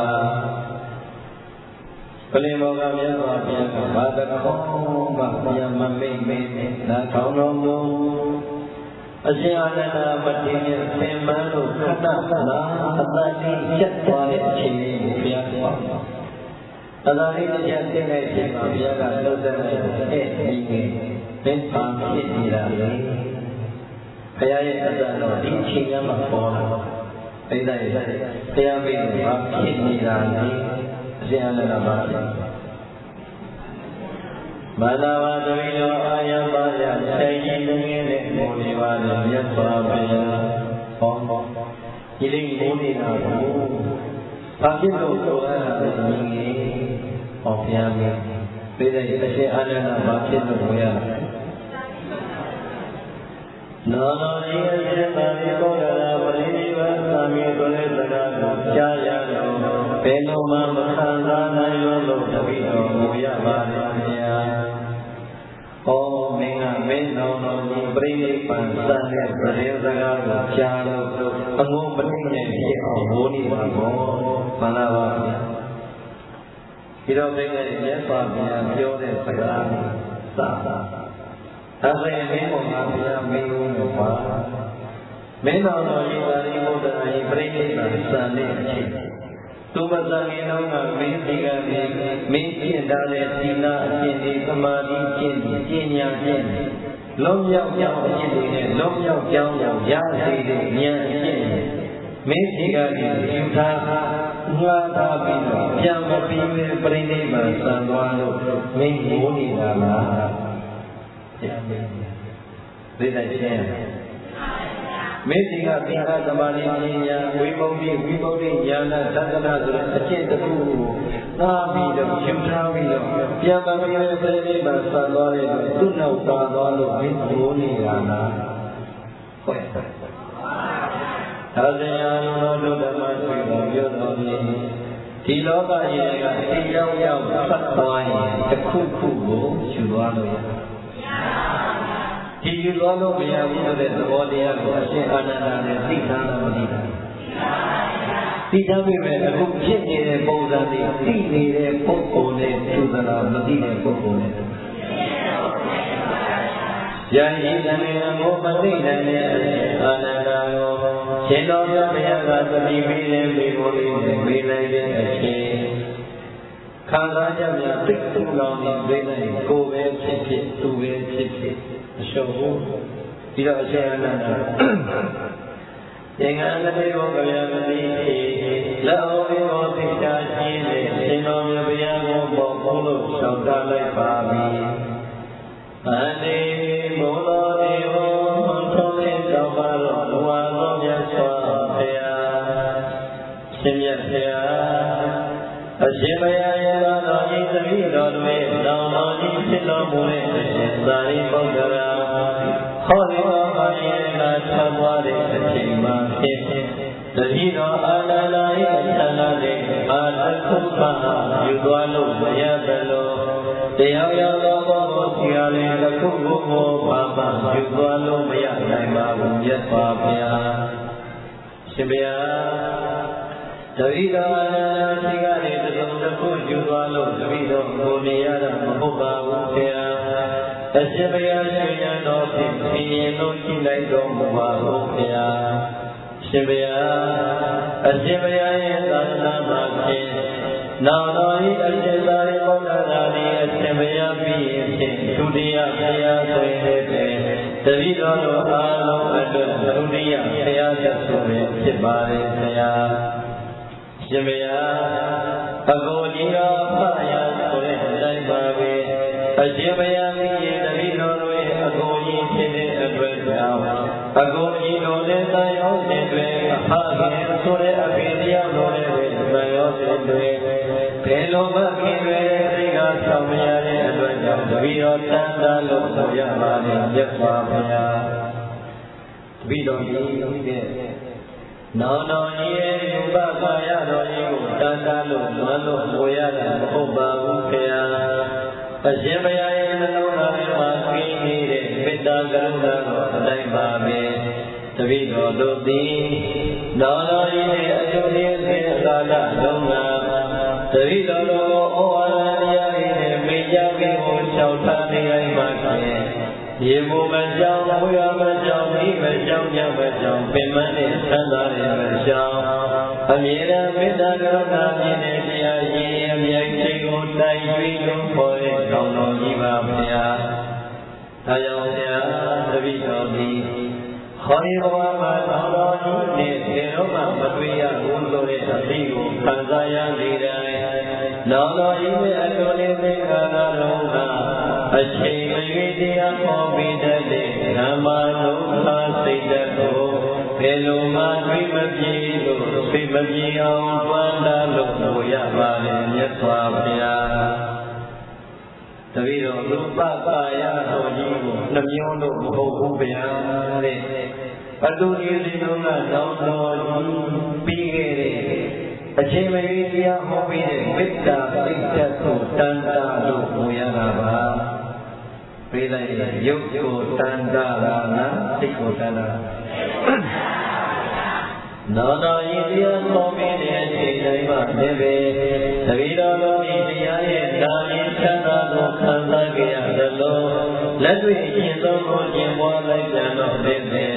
ပလင်ဘောကမြတ်စွာဘုရားကဘာတကောမှပြန်မမိတ်မိတ်နဲ့နာထောင်တော်မူအရှင်အာနန္ဒာမထေရသင်္မန်းတို့ခဏခဏအတန်ကြီးချက်သွားတဲ့အချိန်လေးကိုဘုရားပြောအသာလေးတစ်ချက်သိတဲ့အချိန်မှာဘုရားကလှုပ်တဲ့တဲ့ဒီကိသင်္ပါဖြစ်နေတာလေဘုရားရဲ့အတန်တော်ဒီအချိန်ကမှပေါ်လာပိဋကရဲ့ဘုရားမိတ်ကဖြစ်နေတာလေအရှင်အာနန္ဒာပါမနာဝတဝိယောအာယပါယစိတ်ကြီးငင်းတဲ့မိုးနေပါလေမြတ်စွာဘုရားဟောဒီလေးမိုးနေတာကိုဘာဖြစ်လို့ဆိုရတာလဲငင်းဟောဘုရားမြတ်ပြေးတဲ့အရှင်အာနန္ဒာဘာဖြစ်လို့ဝင်ရလဲနောနောဒီအရှင်သာရိပုတ္တရာပရိနိဗ္ဗာန်သာမီးဆိုတဲ့စကားကိုကြားရတော့ဘယ်လိုမှမခံစားနိုင်လို့တပည့်တော်မူရပါလိမ့်ဗျာ။ဩမင်းကမင်းတော်တော်ကြီးပြိဋိဘံစတဲ့သတင်းစကားကိုကြားတော့အငုံမသိနဲ့ဖြစ်အောင်ဝိုးနေပါဘောမှန်လားပါဗျာ။ဒီတော့ဘယ်နဲ့မြတ်စွာဘုရားပြောတဲ့စကားကိုစတာအဲ့ဒါမင်းပေါ်မှာဘုရားမင်းဦးလို့ပါမင်းတော်တော်ကြီးပါဠိဘုဒ္ဓရဲ့ပြိဋိဘံစတဲ့အချိန်သူမသငင်တော့ကမင်းစီကနေမင်းကျင့်တာတဲ့သီလအကျင့်တွေသမာဓိကျင့်တွေပညာကျင့်တွေလုံးရောက်ကြောင်းအကျင့်တွေနဲ့လုံးရောက်ကြောင်းရောက်ရစေတဲ့ဉာဏ်အကျင့်တွေမင်းစီကနေယူထားငှားထားပြီးတော့ပြန်မပြီးပဲပြိဋိဘံဆံသွားလို့မင်းငိုးနေတာလားပြန်ပြီးသိတဲ့ချင်းမေတ္တိကသင်္ခါသမာဓိပညာဝိမု ക്തി ဝိမု ക്തി ဉာဏ်သတ္တနာဆိုတဲ့အကျင့်တစ်ခုကိုသာပြီးတော့ယူထားပြီးတော့ပြန်ပါပြီးတဲ့ပြိဋိဘံဆံသွားတဲ့သူ့နောက်ပါသွားလို့မင်းငိုးနေတာလားဟုတ်ရဲ့သာသနာတော်တို့ဓမ္မဆွေတော်ပြောတော်မူဒီလောကကြီးကသိရောက်ရောက်ဖတ်သွားရင်တစ်ခုခုကိုယူသွားလို့ရတယ်ဒီယူသွားလို့မရဘူးဆိုတဲ့သဘောတရားကိုအရှင်အာနန္ဒာနဲ့သိထားတာမသိတာသိထားပြီပဲအခုဖြစ်နေတဲ့ပုံစံတွေသိနေတဲ့ပုဂ္ဂိုလ်နဲ့သူသလားမသိတဲ့ပုဂ္ဂိုလ်နဲ့ယံဤတမေမောမသိနိုင်တဲ့အရှင်အာနန္ဒာကိုရှင်တော်မြတ်ဘုရားကသတိပေးတဲ့မိဘလေးနဲ့မေးလိုက်တဲ့အချိန်ခံစားချက်များသိတူလောင်နေပေးလိုက်ကိုယ်ပဲဖြစ်ဖြစ်သူပဲဖြစ်ဖြစ်အရှုံးဘူးဒီတော့အရှင်အနန္ဒာသင်္ကန်းတစ်ပေကိုကြံမသိလက်အောင်ပြီးတော့သိချာရှင်းတဲ့ရှင်တော်မြတ်ဘုရားကိုပေါ်ဖို့လို့ရှောင်တလိုက်ပါပြီအနေမောတော်ဒီဟောထုံးလေးတော်ပါတော့ဘဝတော်မြတ်စွာဘုရားရှင်မြတ်ဘုရားအရှင်ဘုရားရဲ့တော်ကြီးသတိတော်တွေတောင်းတော်ကြီးဖြစ်တော်မူတဲ့အရှင်သာရိပုတ္တရာဟောဒီတော်ပါရဲ့လာဆက်သွားတဲ့အချိန်မှာဖြစ်တတိတော်အာနန္ဒာရဲ့ဆန္ဒနဲ့အာတခုခါယူသွားလို့မရသလိုတရားရောက်သောဘောကိုကြည်ရလေတစ်ခုခုကိုဘာမှယူသွားလို့မရနိုင်ပါဘူးမြတ်စွာဘုရားရှင်ဘုရားတတိတော်အာနန္ဒာရှိကနေတစ်စုံတစ်ခုယူသွားလို့တတိတော်ကိုမြင်ရတာမဟုတ်ပါဘူးဘုရားအရှင်ဘုရားရှင်ရတော်ဖြင့်ဖြင့်လို့ရှိလိုက်တော်မူပါဘူးဘုရားရှင်ဘုရားအရှင်ဘုရားရဲ့သာသနာမှာဖြင့်နောင်တော်ဤအရှင်သာရိပုတ္တရာသည်အရှင်ဘုရားပြီးရင်ဖြင့်ဒုတိယဘုရားဆိုရင်လည်းတတိတော်တို့အားလုံးအတွက်ဒုတိယဘုရားသက်ဆိုရင်ဖြစ်ပါလေဘုရားရှင်ဘုရားအကိုကြီးတော်ဖယားဆိုတဲ့အတိုင်းပါပဲအရှင်ဘုရားပြီးရင်တတိတော်တို့ရဲ့အကိုကြီးဖြစ်တဲ့အတွက်ကြောင့်အကိုကြီးတော်တဲ့တန်ရောရှင်တွေအဖခင်ဆိုတဲ့အဖေတရားတော်တွေတန်ရောရှင်တွေဘယ်လိုမှခင်တွေသိကဆောင်မရတဲ့အတွက်ကြောင့်တပည့်တော်တန်တာလို့ဆိုရပါလိမ့်မြတ်စွာဘုရားတပည့်တော်ကြီးတဲ့နောင်တော်ကြီးရဲ့ဥပကာယတော်ကြီးကိုတန်တာလို့မလို့ဟောရတာမဟုတ်ပါဘူးခင်ဗျာအရှင်ဘုရားရဲ့နှလုံးသားထဲမှာကိနေတဲ့မေတ္တာကရုဏာတော်အတိုင်းပါပဲတပည့်တော်တို့သည်နောင်တော်ကြီးရဲ့အကျိုးရင်းတဲ့ကာလလုံးကတပည့်တော်တို့ဩဝါဒတရားတွေနဲ့မေ့ကြပြီးကိုလျှောက်ထားနေရမှာဖြစ်ရေမိုးမကြောင်ဝေယမကြောင်ဤမကြောင်ညမကြောင်ပင်မနဲ့ဆန္ဒရမကြောင်အမြဲတမ်းမေတ္တာကရုဏာမြင်တဲ့တရားရှင်အမြိုက်ချိန်ကိုတိုက်ပြီးလုံးပေါ်တဲ့ကောင်းတော်ကြီးပါဘုရားဒါကြောင့်ဘုရားတပည့်တော်သည်ဟောဒီဘဝမှာကောင်းတော်ကြီးနဲ့ဒီတော့မှမတွေ့ရဘူးဆိုတဲ့အသိကိုခံစားရနေတယ်နောင်တော်ကြီးရဲ့အကျိုးလေးသင်္ခါရတော်ကအချိန်မရွေးတရားဟောပြီးတဲ့ဓမ္မလုံးသာစိတ်သက်ကိုဘယ်လိုမှတွေ့မပြေလို့သိမပြေအောင်တွန်းတာလို့ဆိုရပါလေမြတ်စွာဘုရားတပည့်တော်လူပကာယတော်ကြီးကိုနှမျိုးလို့မဟုတ်ဘူးဗျာတဲ့အတူတူဒီလုံးကတောင်းတော်ကြီးပြီးခဲ့တဲ့အချိန်မရွေးတရားဟောပြီးတဲ့မေတ္တာစိတ်သက်ကိုတန်တာလို့ဆိုရတာပါပြေးလိုက်ရုပ်ကိုတန်တာလားနာစိတ်ကိုတန်တာနောင်တော်ဤတရားတော်ပြီးတဲ့အချိန်တိုင်းမှာလည်းပဲတပည့်တော်တို့ဤတရားရဲ့နာမည်ချမ်းသာကိုခံစားကြရသလိုလက်တွေ့အရှင်ဆုံးကိုကျင့်ပွားလိုက်ကြတော့လည်း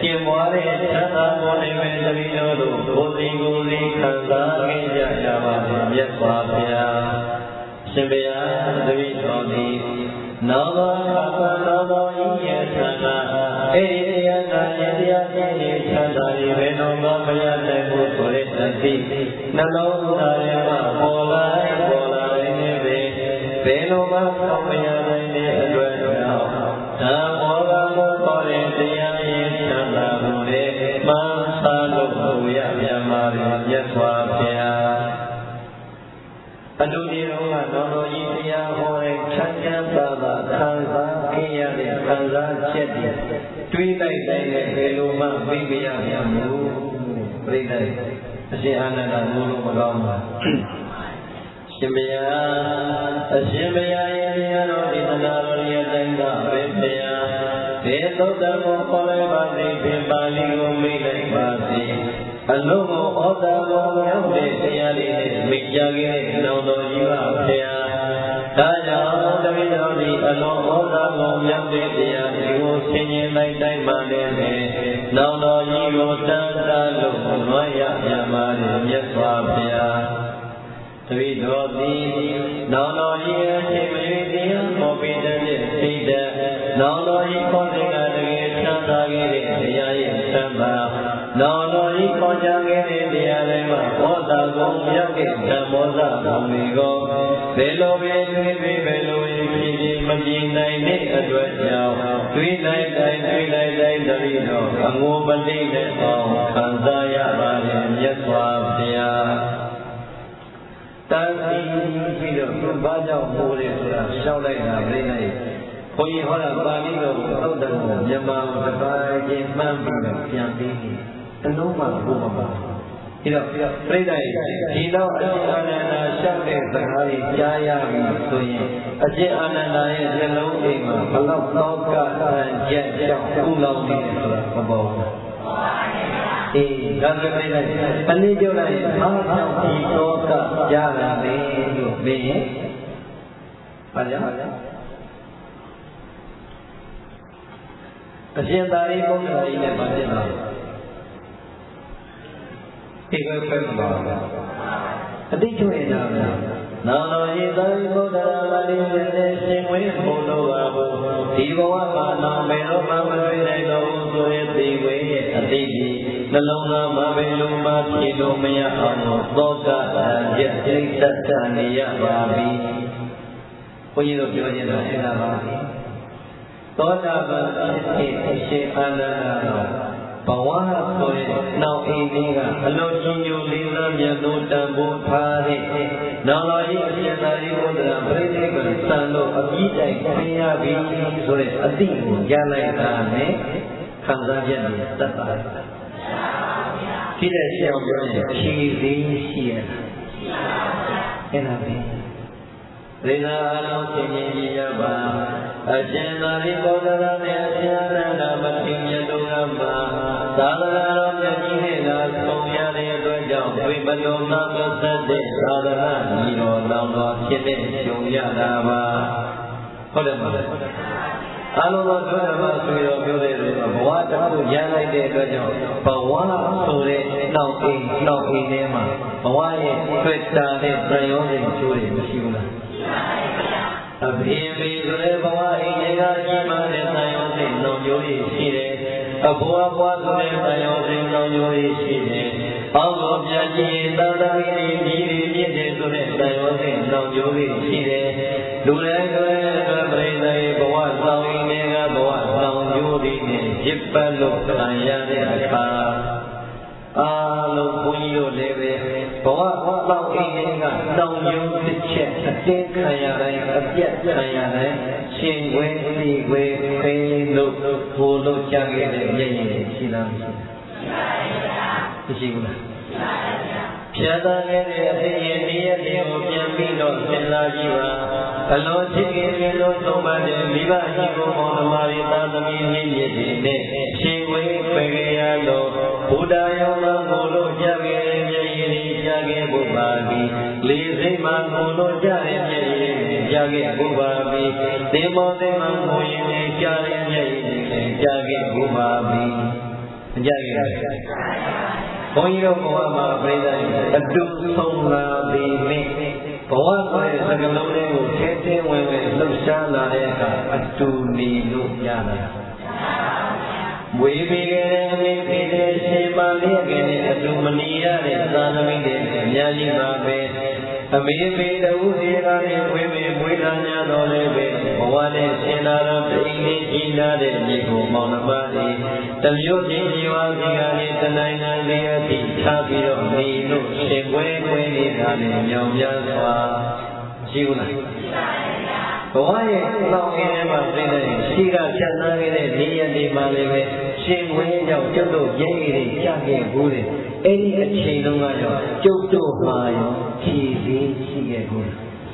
ရှင်ပွားတဲ့ချမ်းသာကိုနေမဲ့တပည့်တော်တို့ကိုယ်စီကိုယ်စီခံစားခဲ့ကြကြပါစေမြတ်စွာဘုရားရှင်ဘုရားတပည့်တော်သည်နောင်သောအခါသောသောဤရဲ့ဆန္ဒအေးရနာယတရားပြည့်နေချမ်းသာ၏ဘယ်တော့မှမရနိုင်ဘူးဆိုတဲ့အသိနှလုံးသားထဲမှာပေါ်လာပေါ်လာနေပဲဘယ်လိုမှမရနိုင်တဲ့အတွက်ကြောင့်ဓမ္မောကမောပေါ်တဲ့တရားရဲ့ချမ်းသာမှုတွေမှန်သာလို့ဘုရားမြတ်မာရဲ့မြတ်စွာဘုရားအတူဒီတော်ကတော်တော်ကြီးတရားဟောတဲ့ချမ်းချမ်းသာသာခံစားခဲ့ရတဲ့ခံစားချက်တွေတွေးလိုက်တိုင်းလည်းဘယ်လိုမှသိမရမြတ်ဘူးပြိတ္တိအရှင်အာနန္ဒဘုလိုမကောင်းပါရှင်ဘုရားအရှင်ဘုရားရဲ့တရားတော်ဒီသနာတော်ရဲ့တိုင်းကပဲဘုရားဒီသုတ္တကိုခေါ်လိုက်ပါစေဒီပါဠိကိုမိလိုက်ပါစေအလုံးကိုဩတာကိုရောက်တဲ့တရားလေးနဲ့မိကြခဲ့တဲ့နောင်တော်ကြီးပါဘုရားဒါကြောင့်တပည့်တော်ဒီအလုံးဩတာကိုရောက်တဲ့တရားဒီကိုဆင်ញင်လိုက်တိုင်းမှလည်းနောင်တော်ကြီးကိုတန်တာလို့ဘွားရမြတ်ပါတယ်မြတ်စွာဘုရားတပည့်တော်သည်နောင်တော်ကြီးအချိန်မရွေးတရားဟောပေးတဲ့စိတ်ဓာတ်နောင်တော်ကြီးခေါ်တဲ့ကတကယ်ချမ်းသာခဲ့တဲ့တရားရဲ့သံသာနောင်တော်ကြီးခေါ်ကြခဲ့တဲ့တရားတွေမှာဘောဓဂုံရောက်တဲ့ဓမ္မောဇဘုံတွေကိုဘယ်လိုပဲတွေးပြီးဘယ်လိုဖြစ်ဖြစ်မပြင်းနိုင်တဲ့အတွက်ကြောင့်တွေးလိုက်တိုင်းတွေးလိုက်တိုင်းတပည့်တော်အငိုမတိတဲ့အောင်ခံစားရပါလေမြတ်စွာဘုရားတန်စီပြီးတော့သူဘာကြောင့်ပို့တယ်ဆိုတာရှောက်လိုက်တာပြိနေဘုန်းကြီးဟောတာပါဠိတော်ကိုသုတ်တံကိုမြန်မာစကားချင်းမှန်းပြီးတော့ပြန်ပြီးအလုံးမှဘုမပါဒီတော့ပြိနေဒီတော့အရှင်အာနန္ဒာရှောက်တဲ့စကားကြီးကြားရပြီဆိုရင်အရှင်အာနန္ဒာရဲ့နှလုံးအိမ်မှာဘလောက်သောကတန်ကြက်ကြောင့်ဥလောင်နေတယ်ဆိုတာမပေါ်ဘူးအေးဒါဆိုပြိနေအနည်းပြောလိုက်ရင်ဘာကြောင့်ဒီသောကကြားလာလဲလို့မေးရင်ဘာကြောင့်အရှင်သာရိပုတ္တရာကြီးနဲ့ပတ်သက်တာဒီကပဲပါလားအတိတ်ကျွေးတာလားနောင်တော်ဤသာရိပုတ္တရာပါဠိရှင်နဲ့ရှင်ဝေဘုလိုပါဘုဒီဘဝမှာနောင်ဘယ်တော့မှမတွေ့နိုင်တော့ဘူးဆိုတဲ့သိဝေရဲ့အတိတ်ကြီးနှလုံးသားမှာဘယ်လိုမှဖြေလို့မရအောင်သောကရဲ့စိတ်သက်သာနေရပါပြီဘုန်းကြီးတို့ပြောနေတာအဲ့ဒါပါသောတာပန်ဖြစ်ဖြစ်အရှင်အာနန္ဒာဘဝဆိုရင်နောက်အိမ်လေးကအလုံးကြီးညိုလေးစားမြတ်တို့တန်ဖိုးထားတဲ့နောင်တော်ကြီးအရှင်သာရိပုတ္တရာပြိဋိဘံစံလို့အပြီးတိုင်ဆင်းရပြီဆိုတဲ့အတိကိုရလိုက်တာနဲ့ခံစားချက်နဲ့သက်သာတယ်။ဒီတဲ့ရှင်းအောင်ပြောရင်အရှိသေးရှိရတာ။အဲ့ဒါပဲ။ဒေနာအလုံးသင်္ကြန်ကြီးရပါအရှင်သာရိပုတ္တရာနဲ့အရှင်အာနန္ဒာမထေရတို့ကမှာသာသနာတော်မြတ်ကြီးနဲ့သာဆုံးရတဲ့အတွက်ကြောင့်ဝိပလောမမသတ်တဲ့သာသနာကြီးတော်လောင်တော်ဖြစ်တဲ့ကျုံရတာပါဟုတ်တယ်မဟုတ်လားအလုံးစုံတို့ဓမ္မဆွေတော်ပြောတဲ့လူကဘဝတစ်ခုရမ်းလိုက်တဲ့အတွက်ကြောင့်ဘဝဆိုတဲ့နောက်အိမ်နောက်အိမ်ထဲမှာဘဝရဲ့တွေ့တာတဲ့ပြယောစဉ်ကျိုးတွေမရှိဘူးလားအဖေမေဆိုတဲ့ဘဝအိမ်တွေကကြီးမားတဲ့ဆံရောစိတ်နှုံကြိုးတွေရှိတယ်။အဘွားဘွားဆိုတဲ့ဆံရောစိတ်နှုံကြိုးတွေရှိတယ်။အောက်ကိုပြန်ကြည့်ရင်သာသာကြီးကြီးတွေမြင့်တယ်ဆိုတဲ့ဆံရောစိတ်နှုံကြိုးတွေရှိတယ်။လူတိုင်းဆိုတဲ့အတွက်ပြိဿရဲ့ဘဝဆောင်အိမ်တွေကဘဝဆောင်ကြိုးတွေနဲ့ရစ်ပတ်လို့ခံရတဲ့အခါအားလုံးဘုန်းကြီးတို့လည်းပဲဘဝပေါ့အိမ်တွေကတောင်ကျုံတစ်ချက်အတင်းခံရတိုင်းအပြတ်ခံရတိုင်းရှင်ခွေစီခွေဖေးလို့ဟိုလို့ကြားခဲ့တဲ့မျက်ရည်တွေရှိလားမရှိဘူးမရှိဘူးလားဖြတ်သားခဲ့တဲ့အဖြစ်ရင်ဒီရဲ့တွေကိုပြန်ပြီးတော့စဉ်းစားကြည့်ပါအလုံးချစ်ခင်လို့သုံးပါတဲ့မိဘရှိဖို့မောင်နှမတွေသာသမီညီမြစ်တွေနဲ့ရှင်ခွေဖေးရလို့ဘုရားရောမှာကိုလို့ကြားခဲ့တဲ့မျက်ရည်တွေကြားခဲ့ဖို့ပါပြီလေးစိတ်မှာကိုလို့ကြားတဲ့မျက်ရည်တွေကြားခဲ့ဖို့ပါပြီသင်္ဘောသိမ်းမှာကိုရင်တွေကြားတဲ့မျက်ရည်တွေကြားခဲ့ဖို့ပါပြီကြရဘူးဘုန်းကြီးတို့ဘဝမှာပြိဿအတူဆုံးလာပြီးမင်းဘဝဆိုတဲ့စကားလုံးလေးကိုထဲထဲဝင်ဝင်လှုပ်ရှားလာတဲ့အခါအတူနေလို့ရတယ်မွေးပြီးခဲ့တဲ့အမိဖြစ်တဲ့ရှင်ပါလေးကလည်းအတူမနေရတဲ့သာသမီတွေအများကြီးပါပဲအမေမေတူစီကလည်းဝေမေမွေးလာကြတော်လည်းပဲဘဝနဲ့ဆင်လာတော့တိမ်လေးကြီးလာတဲ့ညီကိုမောင်နှမတွေတမျိုးချင်းကြီးဝါစီကလည်းတနိုင်နိုင်လေးအထိထားပြီးတော့နေလို့ရှင်ခွဲခွဲနေတာလည်းညောင်များစွာရှိဘူးလားဘဝရဲ့လောင်ရင်းထဲမှာပြည့်တဲ့ရှိကဖြတ်သန်းခဲ့တဲ့နေရာတွေမှာလည်းပဲရှင်ခွဲကြောင့်ကျုပ်တို့ရင်းရည်ကြခဲ့ဘူးတဲ့အဲ့ဒီအချိန်တုန်းကတော့ကျုပ်တို့မှာရောဖြည့်စည်းရှိခဲ့ဘူး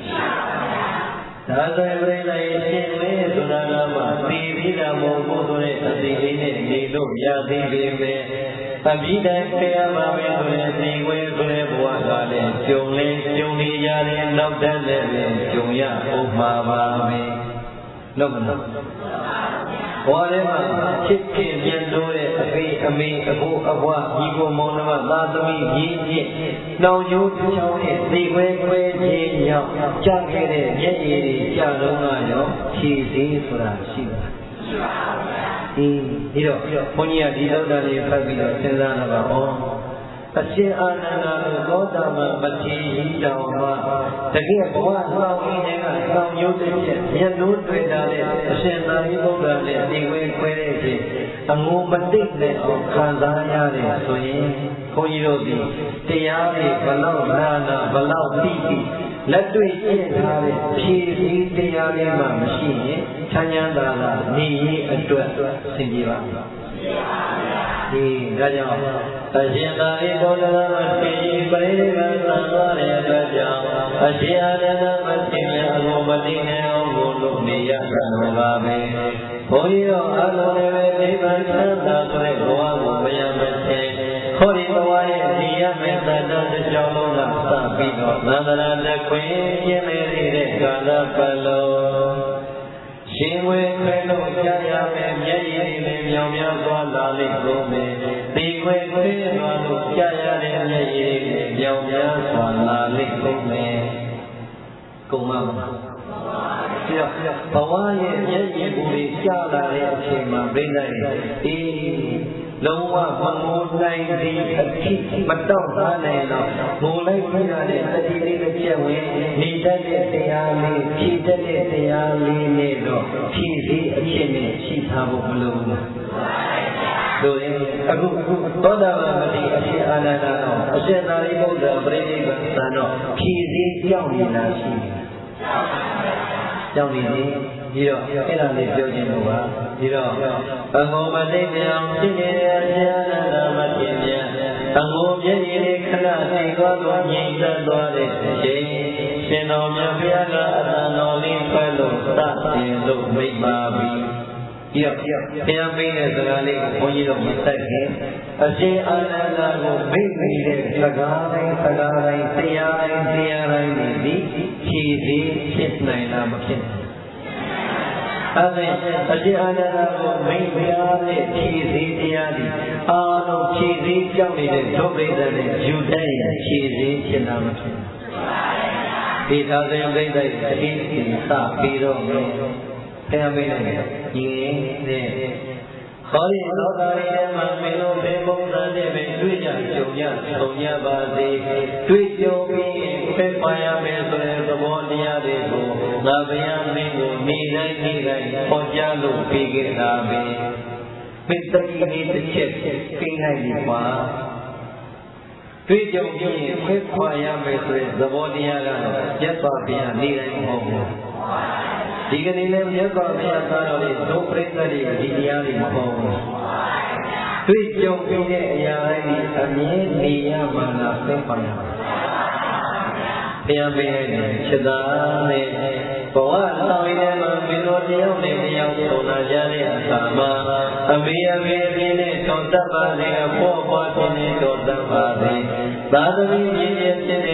ဒါဆိုရင်ပြိဿရဲ့ရှင်ခွဲဆိုတာကမှသိပြီးတာမဟုတ်ဘူးဆိုတဲ့အသိလေးနဲ့နေလို့ရသေးပေမဲ့အဘိဓမ္မာတရားမှာပဲဆိုရင်သိခွဲဆိုတဲ့ဘဝကလည်းကျုံလေးကျုံနေရတဲ့နောက်တန်းနဲ့ကျုံရအောင်မှာပါမယ်လို့မလို့ဘဝထဲမှာချစ်ခင်မြတ်လို့တဲ့အဖေအမေအကိုအဘွားညီကိုမောင်နှမသာသမီရင်းမြစ်နှောင်ရိုးချောင်းနဲ့သိခွဲခွဲခြင်းကြောင့်ကြားခဲ့တဲ့မျက်ရည်တွေကြာလုံးကရောဖြည့်စည်းဆိုတာရှိပါရှိပါဗျာဒီဒီတော့ဘုန်းကြီးကဒီသုဒ္ဓလေးဖတ်ပြီးတော့စဉ်းစားတော့ဩအရှင်အာနန္ဒာတို့သောတာပန်မထေရတောင်မှတကယ်ဘဝလောင်ကြီးတွေကလောင်ရုပ်တစ်ချက်မျက်လုံးတွေ့တာနဲ့အရှင်သာရိပုတ္တရာနဲ့ဒီဝဲခွဲတဲ့အချိန်အငိုမတိတ်နဲ့ခံစားရတယ်ဆိုရင်ဘုန်းကြီးတို့ဒီတရားတွေဘလောက်နာနာဘလောက်သိသိလက်တွေ့ကျင့်ထားတဲ့ဖြည့်စည်းတရားလေးမှမရှိရင်ချမ်းချမ်းသာသာနေရေးအတွက်ဆင်ပြေပါ့မလားဒီဒါကြောင့်အရှင်သာရိပုတ္တရာမထေရပရိနိဗ္ဗာန်သံသွားတဲ့အတွက်ကြောင့်အရှင်အာနန္ဒမထေရအလိုမတိနဲ့အောင်ကိုလုပ်နေရတာပါပဲဘုန်းကြီးတို့အလုံးလည်းပဲနိဗ္ဗာန်ချမ်းသာဆိုတဲ့ဘဝကိုမရမချင်းခေါ်ဒီဘဝရဲ့ဒီရမေတ္တာတစ်ကြောင်းလုံးကစပြီးတော့သန္တရာတခွင်ကျင်းနေတဲ့ကာလပတ်လုံးရှင်ဝေခွဲလို့ကြားရမယ်မျက်ရည်လေးမြောင်များစွာလာလိမ့်ကုန်မယ်ဒီခွဲခွဲသွားလို့ကြားရတဲ့မျက်ရည်လေးမြောင်များစွာလာလိမ့်ကုန်မယ်ကုန်မမဘဝရဲ့မျက်ရည်ကိုကြားလာတဲ့အချိန်မှာပြိဋ္ဌာန်အေးလုံးဝမမိုးနိုင်သည်အဖြစ်မတော့သားနိုင်တော့မိုးလိုက်ပြရတဲ့တတိလေးတစ်ချက်ဝင်နေတတ်တဲ့တရားလေးဖြည့်တတ်တဲ့တရားလေးနဲ့တော့ဖြည့်စည်းအဖြစ်နဲ့ရှိထားဖို့မလိုဘူးတို့ရင်အခုသောတာပန်မတိအရှင်အာနန္ဒာတော်အရှင်သာရိပုတ္တရာပြိဋိဘသံတော်ဖြည့်စည်းကြောက်နေတာရှိတယ်ကြောက်နေတယ်ဒီတော့အဲ့ဒါလေးပြောခြင်းလို့ပါဒီတော့အငိုမတိတ်ပြောင်းဖြစ်နေတဲ့အရှင်အာနန္ဒာမထေရအငိုမျက်ရည်လေးခဏသိသွားတော့ငြိမ်သက်သွားတဲ့အချိန်ရှင်တော်မြတ်ဘုရားကအတန်တော်လေးဖတ်လို့သတင်လို့မိတ်ပါပြီဒီတော့ဘုရားပေးတဲ့စကားလေးကိုဘုန်းကြီးတို့မဆက်ခင်အရှင်အာနန္ဒာကိုမိတ်ပြီးတဲ့စကားတိုင်းစကားတိုင်းတရားတိုင်းတရားတိုင်းဒီဖြည့်စည်းဖြစ်နိုင်လားမဖြစ်နိုင်အဲ့ဒါအရှင်အာနန္ဒာကိုမိတ်ပြားတဲ့ဖြည့်စည်းတရားဒီအားလုံးဖြည့်စည်းကြောက်နေတဲ့ဒုက္ခိတနဲ့ယူတတ်ရင်ဖြည့်စည်းဖြစ်လားမဖြစ်နိုင်ဒီသာသနာ့ပြိဋ္ဌာန်အတိအကျစပြီးတော့မယ်ဆရာမေးလိုက်တယ်ညီတဲ့ခေါ်ရင်လောကကြီးထဲမှာမင်းတို့ဘေဘုံသန်နဲ့ပဲတွေ့ကြကြုံကြဆုံကြပါစေတွေ့ကြုံပြီးဖက်ပါရမယ်ဆိုတဲ့သဘောတရားတွေကိုငါဘုရားမင်းကိုနေတိုင်းနေတိုင်းဟောကြားလို့ပြီးခဲ့တာပဲမေတ္တာကြီးတစ်ချက်ပြင်လိုက်ပြီပါတွေ့ကြုံပြီးဖက်ပါရမယ်ဆိုတဲ့သဘောတရားကတော့ကျက်ပါဗျာနေတိုင်းမဟုတ်ဘူးဒီကနေ့လည်းမြတ်စွာဘုရားသားတော်လေးဒုပရိသတ်တွေကဒီတရားတွေမဟုတ်ဘူးတွေ့ကြုံပြီးတဲ့အရာတိုင်းအမြဲနေရမှာလားသိပါရမှာဘုရားပေးတဲ့ချက်သားနဲ့ဘဝဆောင်ရည်မှာမင်းတို့တယောက်နဲ့တယောက်ဆုံလာကြတဲ့အခါမှာအမေအမေအပြင်းနဲ့တော်တတ်ပါစေအဖို့အဖို့ချင်းနဲ့တော်တတ်ပါစေသာသမီကြီးရဲ့ဖြစ်တဲ့တော်တ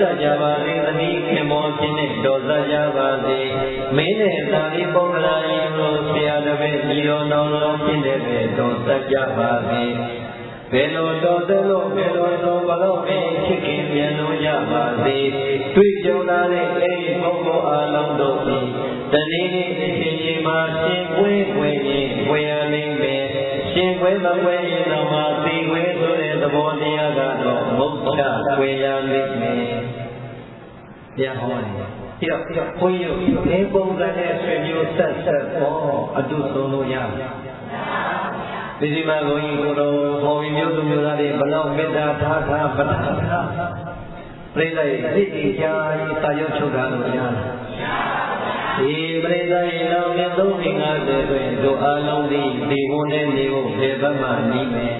ကြပါစေသတိခင်မောခြင်းနဲ့တော်စကြပါစေမင်းနဲ့သာလီပုံလာရင်တို့ဆရာတပည့်ဒီတော်တော်တော်ဖြစ်တဲ့ပဲတော်စကြပါစေဘယ်လိုတော်သလို့ဘယ်လိုတော်ဘလို့ပဲချစ်ခင်ပြန်လို့ရပါစေတွေ့ကြုံလာတဲ့အဲဒီပုဂ္ဂိုလ်အလုံးတို့သည်တနည်းနည်းအချင်းချင်းမှာရှင်ကွင်းကွင်းရင်ဝေရလိမ့်မယ်ရှင်ကွင်းမကွင်းရင်တော့မှသိကွင်းဆိုတဲ့သဘောတရားကတော့မုတ်ချဝေရလိမ့်မယ်ပြန်ဟောတယ်ဒီတော့ဘုန်းကြီးတို့ဒီပုံစံနဲ့ဆွေမျိုးဆက်ဆက်ပေါ်အတူဆုံးလို့ရမယ်ဒီဒီမှာကိုကြီးကိုတော်ဟောပြီးမျိုးစုမျိုးသားတွေဘလောက်မေတ္တာထားထားပဋ္ဌာန်းထားပြိဿရဲ့သိတိကြာကြီးစာရုပ်ချုပ်တာလို့ရတယ်ဒီပြိဿရဲ့နောက်နဲ့သုံးငါးဆယ်တွင်တို့အလုံးသည်ဒီဘုန်းနဲ့နေဖို့ဖေဘတ်မှနီးမယ်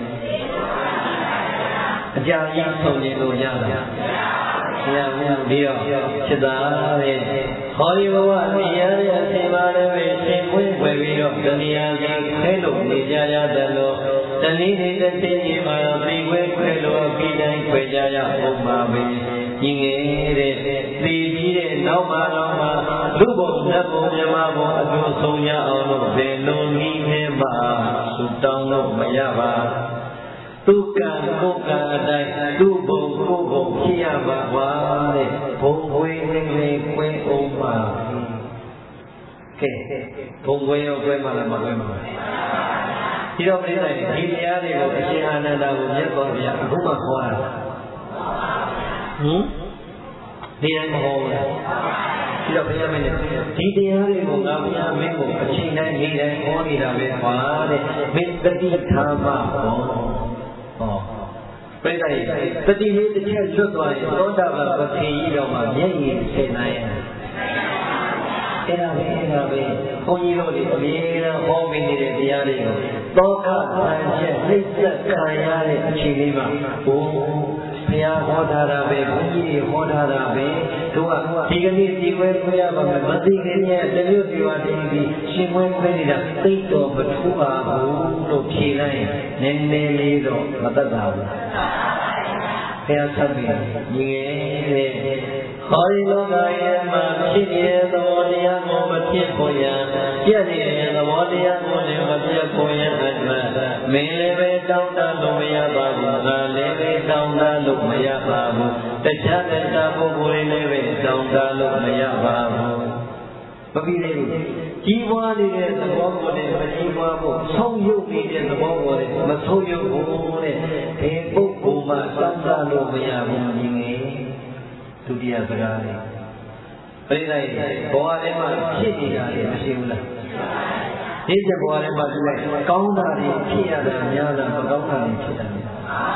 အကြာကြီးဆုံးနေလို့ရတာဆရာကပြီးတော့จิตသားတဲ့ဟောဒီဘဝတရားရဲ့အချိန်ပါလည်းပဲရှင်ပွင့်ွယ်ပြီးတော့တဏှာကြီးခဲလို့နေကြရတယ်လို့တဏှိနေတဲ့သိကြီးမှာပြီးွယ်ခွဲလို့ပြီးတိုင်းခွဲကြရအောင်ပါပဲညီငယ်တဲ့သိကြီးတဲ့နောက်မှာတော့မှလူဘုံနတ်ဘုံမြမဘုံအကျိုးဆုံးရအောင်လို့ဘယ်လိုနည်းနဲ့မှသူတောင်းလို့မရပါသူကံကိုကံအတိုင်းသူ့ဘုံကိုဘုံဖြစ်ရပါကွာတဲ့ဘုံဝေးဝေးလေးကွင်းအောင်ပါကဲဘုံဝေးရောကွင်းမှလည်းမကွင်းပါဒီတော့ပြလိုက်ဒီတရားတွေကိုအရှင်အာနန္ဒာကိုမြတ်စွာဘုရားအခုမှခေါ်တာဟင်ဒီတိုင်းမဟုတ်ဘူးဒီတော့ဘုရားမင်းဒီတရားတွေကိုငါဘုရားမင်းကိုအချိန်တိုင်းနေတိုင်းဟောနေတာပဲကွာတဲ့မင်းတတိထားပါဘောဟောပြိဿရဲ့တတိလေးတစ်ချက်လွတ်သွားရင်သောတာပန်ပခေကြီးတော်မှာမျက်ရည်ဆင်နိုင်ရဲ့အဲ့ဒါပဲအဲ့ဒါပဲဘုန်းကြီးတို့ဒီအမြဲတမ်းဟောပေးနေတဲ့တရားတွေကိုသောကဆံချက်နှိမ့်ဆက်ခံရတဲ့အချိန်လေးမှာဘုရားဟောထားတာပဲဘုန်းကြီးတွေဟောထားတာပဲတို့ကဒီကနေ့ဒီဝဲခွဲရပါမယ်မသိခင်ရဲ့တမျိုးဒီဝါတင်ပြီးရှင်ဝဲခွဲနေတာသိတော်မထူပါဘူးလို့ဖြေလိုက်ရင်နည်းနည်းလေးတော့မတတ်တာဘူးဘုရားဆက်ပြီးညီငယ်တဲ့ဟောဒီလောကရဲ့မှာဖြစ်နေတဲ့သဘောတရားကိုမဖြစ်ပေါ်ရပြည့်နေတဲ့သဘောတရားကိုလည်းမပြတ်ပေါ်ရအမှန်မင်းလည်းပဲတောင်းတလို့မရပါဘူးငါလည်းပဲတောင်းတလို့မရပါဘူးတခြားတခြားပုဂ္ဂိုလ်တွေလည်းပဲတောင်းတလို့မရပါဘူးမပြီးသေးဘူးကြီးပွားနေတဲ့သဘောကိုလည်းမကြီးပွားဖို့ဆုံးယုတ်နေတဲ့သဘောကိုလည်းမဆုံးယုတ်ဘူးတဲ့ဘယ်ပုဂ္ဂိုလ်မှတောင်းတလို့မရဘူးညီငယ်ဒုတိယစကားလေးပြိဿရဲ့ဘဝထဲမှာဖြစ်နေတာလည်းမရှိဘူးလားဒီကျဘဝထဲမှာသူကကောင်းတာတွေဖြစ်ရတာများတာမကောင်းတာတွေဖြစ်တာများ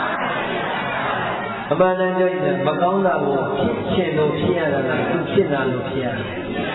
အမှန်တန်ကြောင့်မကောင်းတာကိုဖြစ်ရှင်လို့ဖြစ်ရတာလားသူဖြစ်တာလို့ဖြစ်ရတာ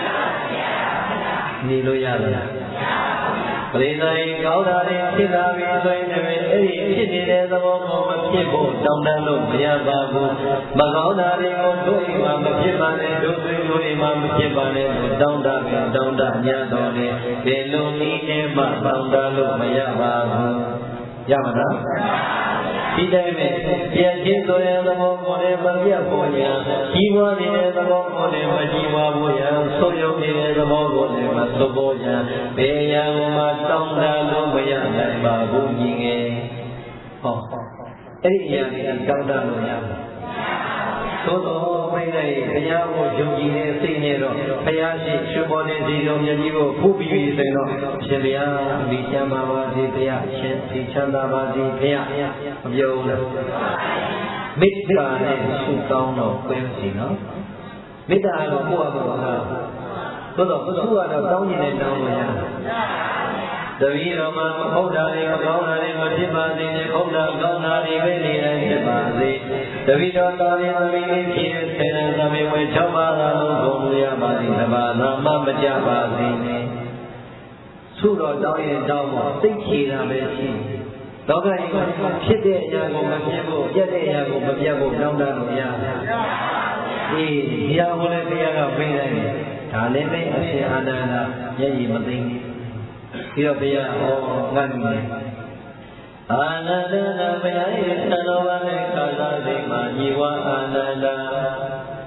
နေလို့ရလားပရိသတ်ရင်ကောင်းတာတွေဖြစ်လာပြီဆိုရင်လည်းအဲ့ဒီဖြစ်နေတဲ့သဘောကိုမဖြစ်ဖို့တောင်းတလို့မရပါဘူးမကောင်းတာတွေကိုတို့အိမ်မှာမဖြစ်ပါနဲ့တို့ဆွေတို့အိမ်မှာမဖြစ်ပါနဲ့လို့တောင်းတပြီးတောင်းတညတော်လေဒီလိုနည်းနဲ့မှတောင်းတလို့မရပါဘူးရပါလားဒီတိုင်းပဲပြန်ချင်းဆိုတဲ့သဘောကိုလည်းမပြတ်ဖို့ညာကြီးပွားနေတဲ့သဘောကိုလည်းမကြီးပွားဖို့ညာဆုံးယုံနေတဲ့သဘောကိုလည်းမသိဖို့ညာဘယ်ရာမှာတောင်းတလို့မရနိုင်ပါဘူးညီငယ်ဟောအဲ့ဒီအရာတွေတောင်းတလို့ရပါသို့တော်ပြိဿရဲ့ဘုရားကိုယုံကြည်တဲ့စိတ်နဲ့တော့ဘုရားရှိရွှေပေါ်တဲ့ဒီတော်မြတ်ကြီးကိုဖူးပြီးပြီဆိုရင်တော့ရှင်ဘုရားဒီချမ်းသာပါစေဘုရားရှင်ဒီချမ်းသာပါစေဘုရားမပြောဘူးလားမေတ္တာနဲ့ဆုတောင်းတော့ပြင်းစီနော်မေတ္တာကတော့ကိုယ့်အဘောဟာသို့တော်သူကတော့တောင်းနေတဲ့တောင်းလို့ရတယ်တပည့်တော်မှာမဟုတ်တာတွေမကောင်းတာတွေမဖြစ်ပါစေနဲ့ဟုတ်တာကောင်းတာတွေပဲနေတိုင်းဖြစ်ပါစေတပည့်တော်တော်ရင်သမီးလေးဖြစ်တဲ့ဆယ်တန်းသမီးဝဲ၆ပါးသာလုံးဘုံလို့ရပါစေတပါးသာမှမကြပါစေနဲ့သုတော်တောင်းရင်တောင်းဖို့သိချေတာပဲရှိလောကကြီးဖြစ်တဲ့အရာကိုမဖြစ်ဖို့ပြတ်တဲ့အရာကိုမပြတ်ဖို့တောင်းတလို့ရတယ်အေးဒီဟာကိုလည်းတရားကပေးလိုက်တယ်ဒါလည်းပဲအရှင်အာနန္ဒာမျက်ရည်မသိဘူးဒီတော့ဘုရားဟောငတ်နေအာနန္ဒနာဘုရားရဲ့သံတော်ဘာနဲ့ကာလစိတ်မှာညီဝအာနန္ဒာ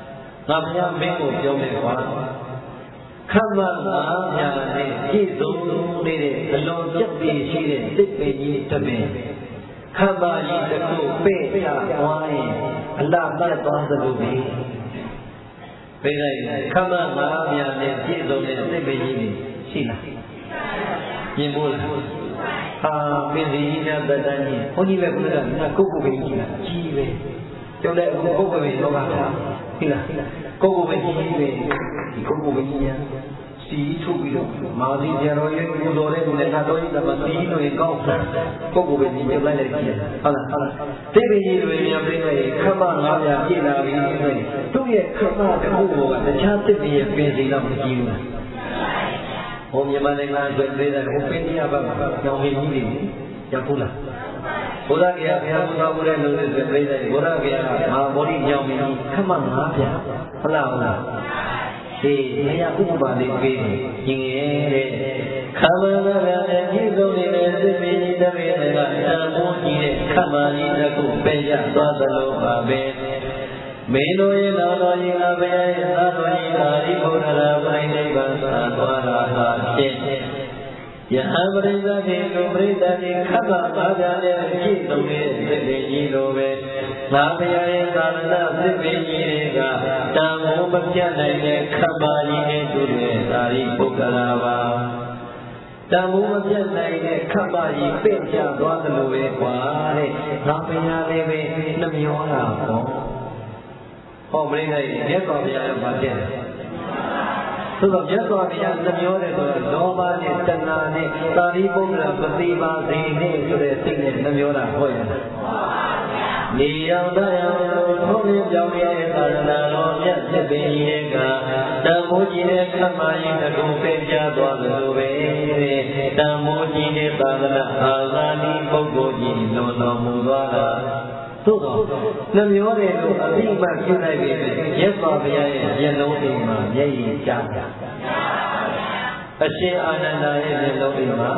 ငါဘုရားမင်းကိုပြောမယ်ကွာခမ္မငါးညာနဲ့ပြည့်စုံနေတဲ့အလွန်ပြည့်ပြည့်ရှိတဲ့တစ်ပင်ကြီးတစ်ပင်ခမ္မကြီးတစ်ခုပဲ့ချသွားရင်အလားပြတ်သွားသလိုပဲပြေးလိုက်ခမ္မငါးညာနဲ့ပြည့်စုံတဲ့တစ်ပင်ကြီးရှိလားမြင်မို့လားဟာပင်ကြီးများတတန်းကြီးဘုန်းကြီးလည်းဘုရားကကုတ်ကုတ်ပဲကြီးလားကြီးပဲကျောင်းတဲ့အခုကုတ်ကုတ်ပဲလောကဗျာဟုတ်လားကုတ်ကုတ်ပဲကြီးပဲဒီကုတ်ကုတ်ပဲကြီးများစီထုတ်ပြီးတော့မာသီကျတော်ရဲ့ကိုတော်တဲ့ကိုလည်းငါတော်ကြီးကမစီလို့ရင်ကောက်တာကုတ်ကုတ်ပဲကြီးပြုတ်လိုက်လိုက်ကြီးဟုတ်လားဟုတ်လားတိပ္ပိကြီးတွေများပြိနေခမ္မငါးပြားပြည့်လာပြီဆိုရင်သူ့ရဲ့ခမ္မတစ်ခုကတခြားတိပ္ပိရဲ့ပင်စီတော့မကြည့်ဘူးလားဟိုမြန်မာနိုင်ငံအတွက်ပြည်တယ်ဟိုပင်ကြီးဘက်ကညောင်ဟင်းကြီးတွေရောက်ဘူးလားဘုရားကဘုရားတော်မူတဲ့လူတွေဆိုပြည်တယ်ဘုရားကမဟာဗောဓိညောင်ဟင်းကြီးခမ္မငါးပြားဟုတ်လားဟုတ်လားဒီမယဥပ္ပါလေးပေးရင်ရဲ့တဲ့ခမ္မငါးပြားနဲ့ပြည့်စုံနေတဲ့သစ္စေကြီးတပည့်တွေကတန်ဖိုးကြီးတဲ့ခမ္မကြီးတစ်ခုပဲရသွားသလိုပါပဲမေလိုရေလာတော်ကြီးအဘယရဲ့သာတော်ကြီးအာရိဘုရားလာပရိနိဗ္ဗာန်သာသွားတာဟာဖြင့်ယဟန်ပရိသတ်ေလူပရိသတ်ေခတ်ပါပါကြတဲ့ပြည့်စုံတဲ့သစ္စေကြီးလိုပဲငါဘုရားရဲ့သာသနာသစ္စေကြီးတွေကတန်ဖိုးမပြတ်နိုင်တဲ့ခတ်ပါကြီးနဲ့တူတဲ့အာရိဘုရားလာပါတန်ဖိုးမပြတ်နိုင်တဲ့ခတ်ပါကြီးပြင့်ကြသွားသလိုပဲကွာတဲ့ငါဘုရားလေးပဲနှမျောတာဟောဟောပြိနေမြတ်စွာဘုရားရဲ့ဗာတဲ့သို့တော့မြတ်စွာဘုရားနှမျောတယ်ဆိုတော့လောဘနဲ့တဏှာနဲ့သာရိပုတ္တရာပတိပါစေနဲ့ဆိုတဲ့စိတ်နဲ့နှမျောတာဟုတ်ရဲ့နေရောက်တရားတော်ထုံးလင်းပြောင်းနေတဲ့သာသနာတော်မြတ်သစ်ပင်ကြီးကတန်ဖိုးကြီးတဲ့ခမ္မကြီးတစ်ခုပဲကြားသွားသလိုပဲတန်ဖိုးကြီးတဲ့သာသနာအာဂါတိပုဂ္ဂိုလ်ကြီးလွန်တော်မူသွားတာသို့တော့နှမျောတယ်လို့အတိအမှပြုလိုက်ပြီရက်စွာဘုရားရဲ့မျက်လုံးအိမ်မှာမျက်ရည်ကျတာအရှင်အာနန္ဒာရဲ့မျက်လုံးအိမ်မှာ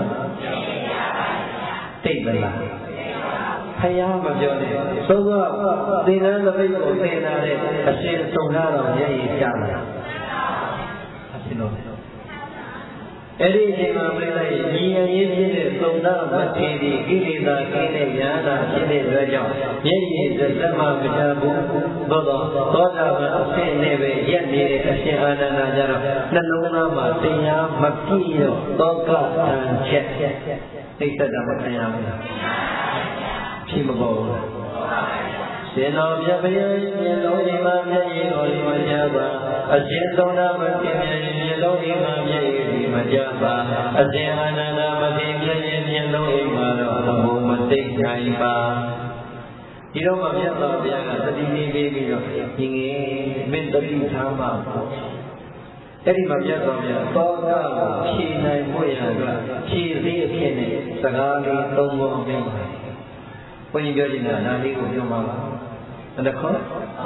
တိတ်ပလားဖယားမပြောနဲ့သုံးတော့သင်္ကန်းသပိတ်ကိုသင်လာတဲ့အရှင်သုံးတော်မျက်ရည်ကျလာအရှင်တော်အဲ့ဒီအချိန်မှာပြိလိုက်ညီအရင်ဖြစ်တဲ့သုံးတော်မထေရီကိလေသာကိလေသာယာတာဖြစ်တဲ့အတွက်ကြောင့်မျက်ရည်သက်မှမချဘူးသို့တော့သောတာပန်အဖြစ်နဲ့ပဲရက်နေတဲ့အရှင်အာနန္ဒာကြတော့နှလုံးသားမှာတရားမပြည့်တော့သောကတန်ချက်သိတတ်တာမခံရဘူးဖြစ်မပေါ်ဘူးရှင်တော်မြတ်ဗျာမျက်လုံးဒီမှာမျက်ရည်တော်ဒီမှာကြပါအရှင်သုံးတော်မထေရမျက်လုံးဒီမှာမျက်ရည်ဒီမှာကြပါအရှင်အာနန္ဒာမထေရမျက်ရည်မျက်လုံးအိမ်မှာတော့ဘုံမသိနိုင်ပါဒီတော့မှမြတ်စွာဘုရားကသတိလေးပေးပြီးတော့ညီငယ်မင်းတတိထားမှာပေါ့အဲ့ဒီမှာမြတ်စွာဘုရားသောကကိုဖြေနိုင်ဖို့ရကဖြေသေးအဖြစ်နဲ့စကားလေးသုံးဖို့အမိန့်ပါဘုန်းကြီးပြောချင်တာနာလေးကိုပြောမှာပါအဲ့ဒါခေါ်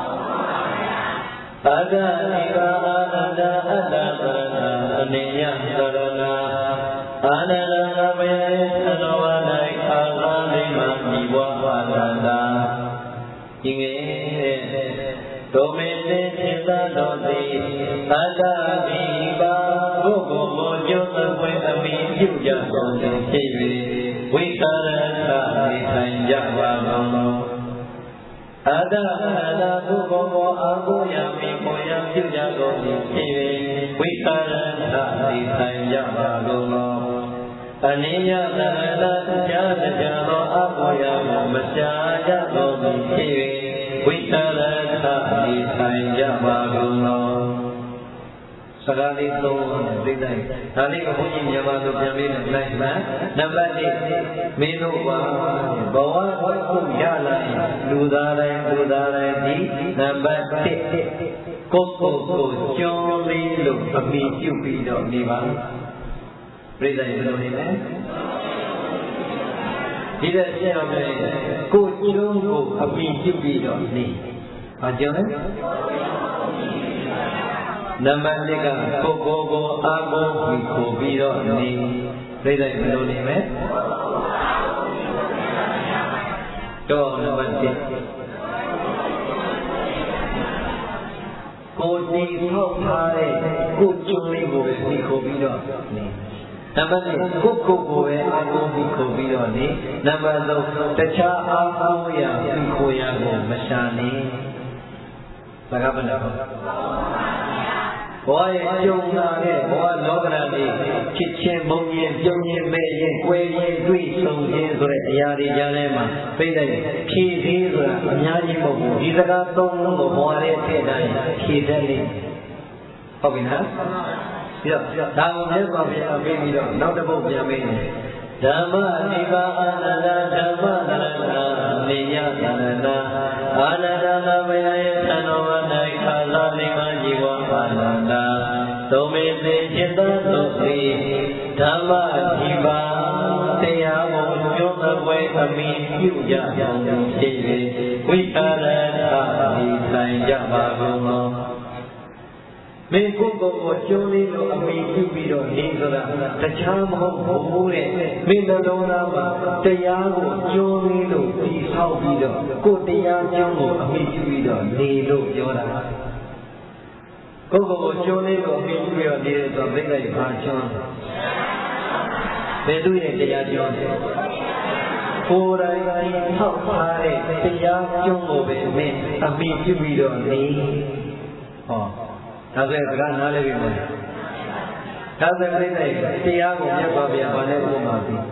သာဂနိဗ္ဗာန်တအတ္တသရဏအနေယသရဏအာနန္ဒာဘယေသနောဝ၌အာဂာလိမမိဘဝါဒတာဒီငယ်ဒုမေသေจิตတော်သည်သတ္တတိပါဘုဂုမောကျုံသဝေအမိပြုကြကုန်သည်ဖြစ်၍ဝိသရဏနေထိုင်ကြပါကုန်အတ္တအတ္တဘုဂုမောအာဟုယမိပေါ်ရပြုကြကုန်သည်ဖြစ်၍ဝိသရဏနေထိုင်ကြပါကုန်အနိယသရဏကြားတရားသောအာဟုယမမရှားကြကုန်သည်ဖြစ်၍ဝိသရဏနေထိုင်ကြပါကုန်စကားလေးသုံးသိတိုင်းဒါလေးကဘုန်းကြီးမြန်မာလိုပြန်ပြီးလိုက်မှနံပါတ်一မင်းတို့ပါဘဝခုရလာရင်လူသားတိုင်းလူသားတိုင်းဒီနံပါတ်一ကိုယ့်ကိုယ်ကိုကျွန်းလေးလို့အမိပြုပြီးတော့နေပါပြိဿရေဘယ်လိုနေလဲဒီတဲ့ရှင်းအောင်မယ်ကိုယ်ကျွန်းကိုအမိပြုပြီးတော့နေဘာကြောင့်လဲနံပါတ်一ကကိုယ်ကိုယ်ကိုအာကိုပြီးခိုးပြီးတော့နေပြိဿရေဘယ်လိုနေမလဲတော့နံပါတ်一ကိုတီထောက်ထားတဲ့ကိုကျုံလေးကိုပဲသိခိုးပြီးတော့နေနံပါတ်နှစ်ကိုကိုကိုပဲအာကိုသိခိုးပြီးတော့နေနံပါတ်သုံးတခြားအာကိုရသိခိုးရကိုမရှာနေဘာကဘယ်တော့ဘဝရဲ့ကြုံလာတဲ့ဘဝလောကဓာတ်တွေချစ်ချင်းမုန်းရင်ပြုံးရင်မဲ့ရင်ကွဲရင်တွေ့ဆုံခြင်းဆိုတဲ့အရာတွေကြားထဲမှာပြိတ္တိဖြည့်သေးဆိုတာအများကြီးမဟုတ်ဘူးဒီစကားသုံးလုံးကိုဘဝရဲ့ထည့်တိုင်းဖြည့်တတ်လိမ့်ဟုတ်ပြီနော်ပြီးတော့ဒါကိုမြတ်စွာဘုရားပြေးပြီးတော့နောက်တစ်ပုဒ်ပြန်ပေးတယ်ဓမ္မနိဗ္ဗာန်အနန္တဓမ္မသရဏနိယသရဏအာနန္ဒနာဘယရဲ့သံတော်ဝ၌ခါလာနိမជីဝပါဏန္တာသုံးမေသေจิตသုတိဓမ္မနိဗ္ဗာန်တရားကိုကျုံးအပွဲအမိပြုကြအောင်ဖြစ်၍ဝိသရဏဒီဆိုင်ကြပါကုန်သောမင်းကိုယ်ကိုကျုံးလေးလို့အမိပြုပြီးတော့နေဆိုတာတခြားမဟုတ်ဘူးတဲ့မင်းနှလုံးသားမှာတရားကိုကျုံးလေးလို့ဒီဆောက်ပြီးတော့ကိုယ်တရားကျုံးကိုအမိပြုပြီးတော့နေလို့ပြောတာကိုယ်ကိုကျုံးလေးကိုအမိပြုပြီးတော့နေတယ်ဆိုတော့သိလိုက်ပါကျုံးဘယ်သူရဲ့တရားကျုံးလဲကိုယ်တိုင်တိုင်းဆောက်ထားတဲ့တရားကျုံးကိုပဲမင်းအမိပြုပြီးတော့နေဟောဒါဆိုရင်စကားနားလည်ပြီမလားဒါဆိုရင်ပြိတ္တိတရားကိုမြတ်စွာဘုရားဘာနဲ့ဥပမာပြီး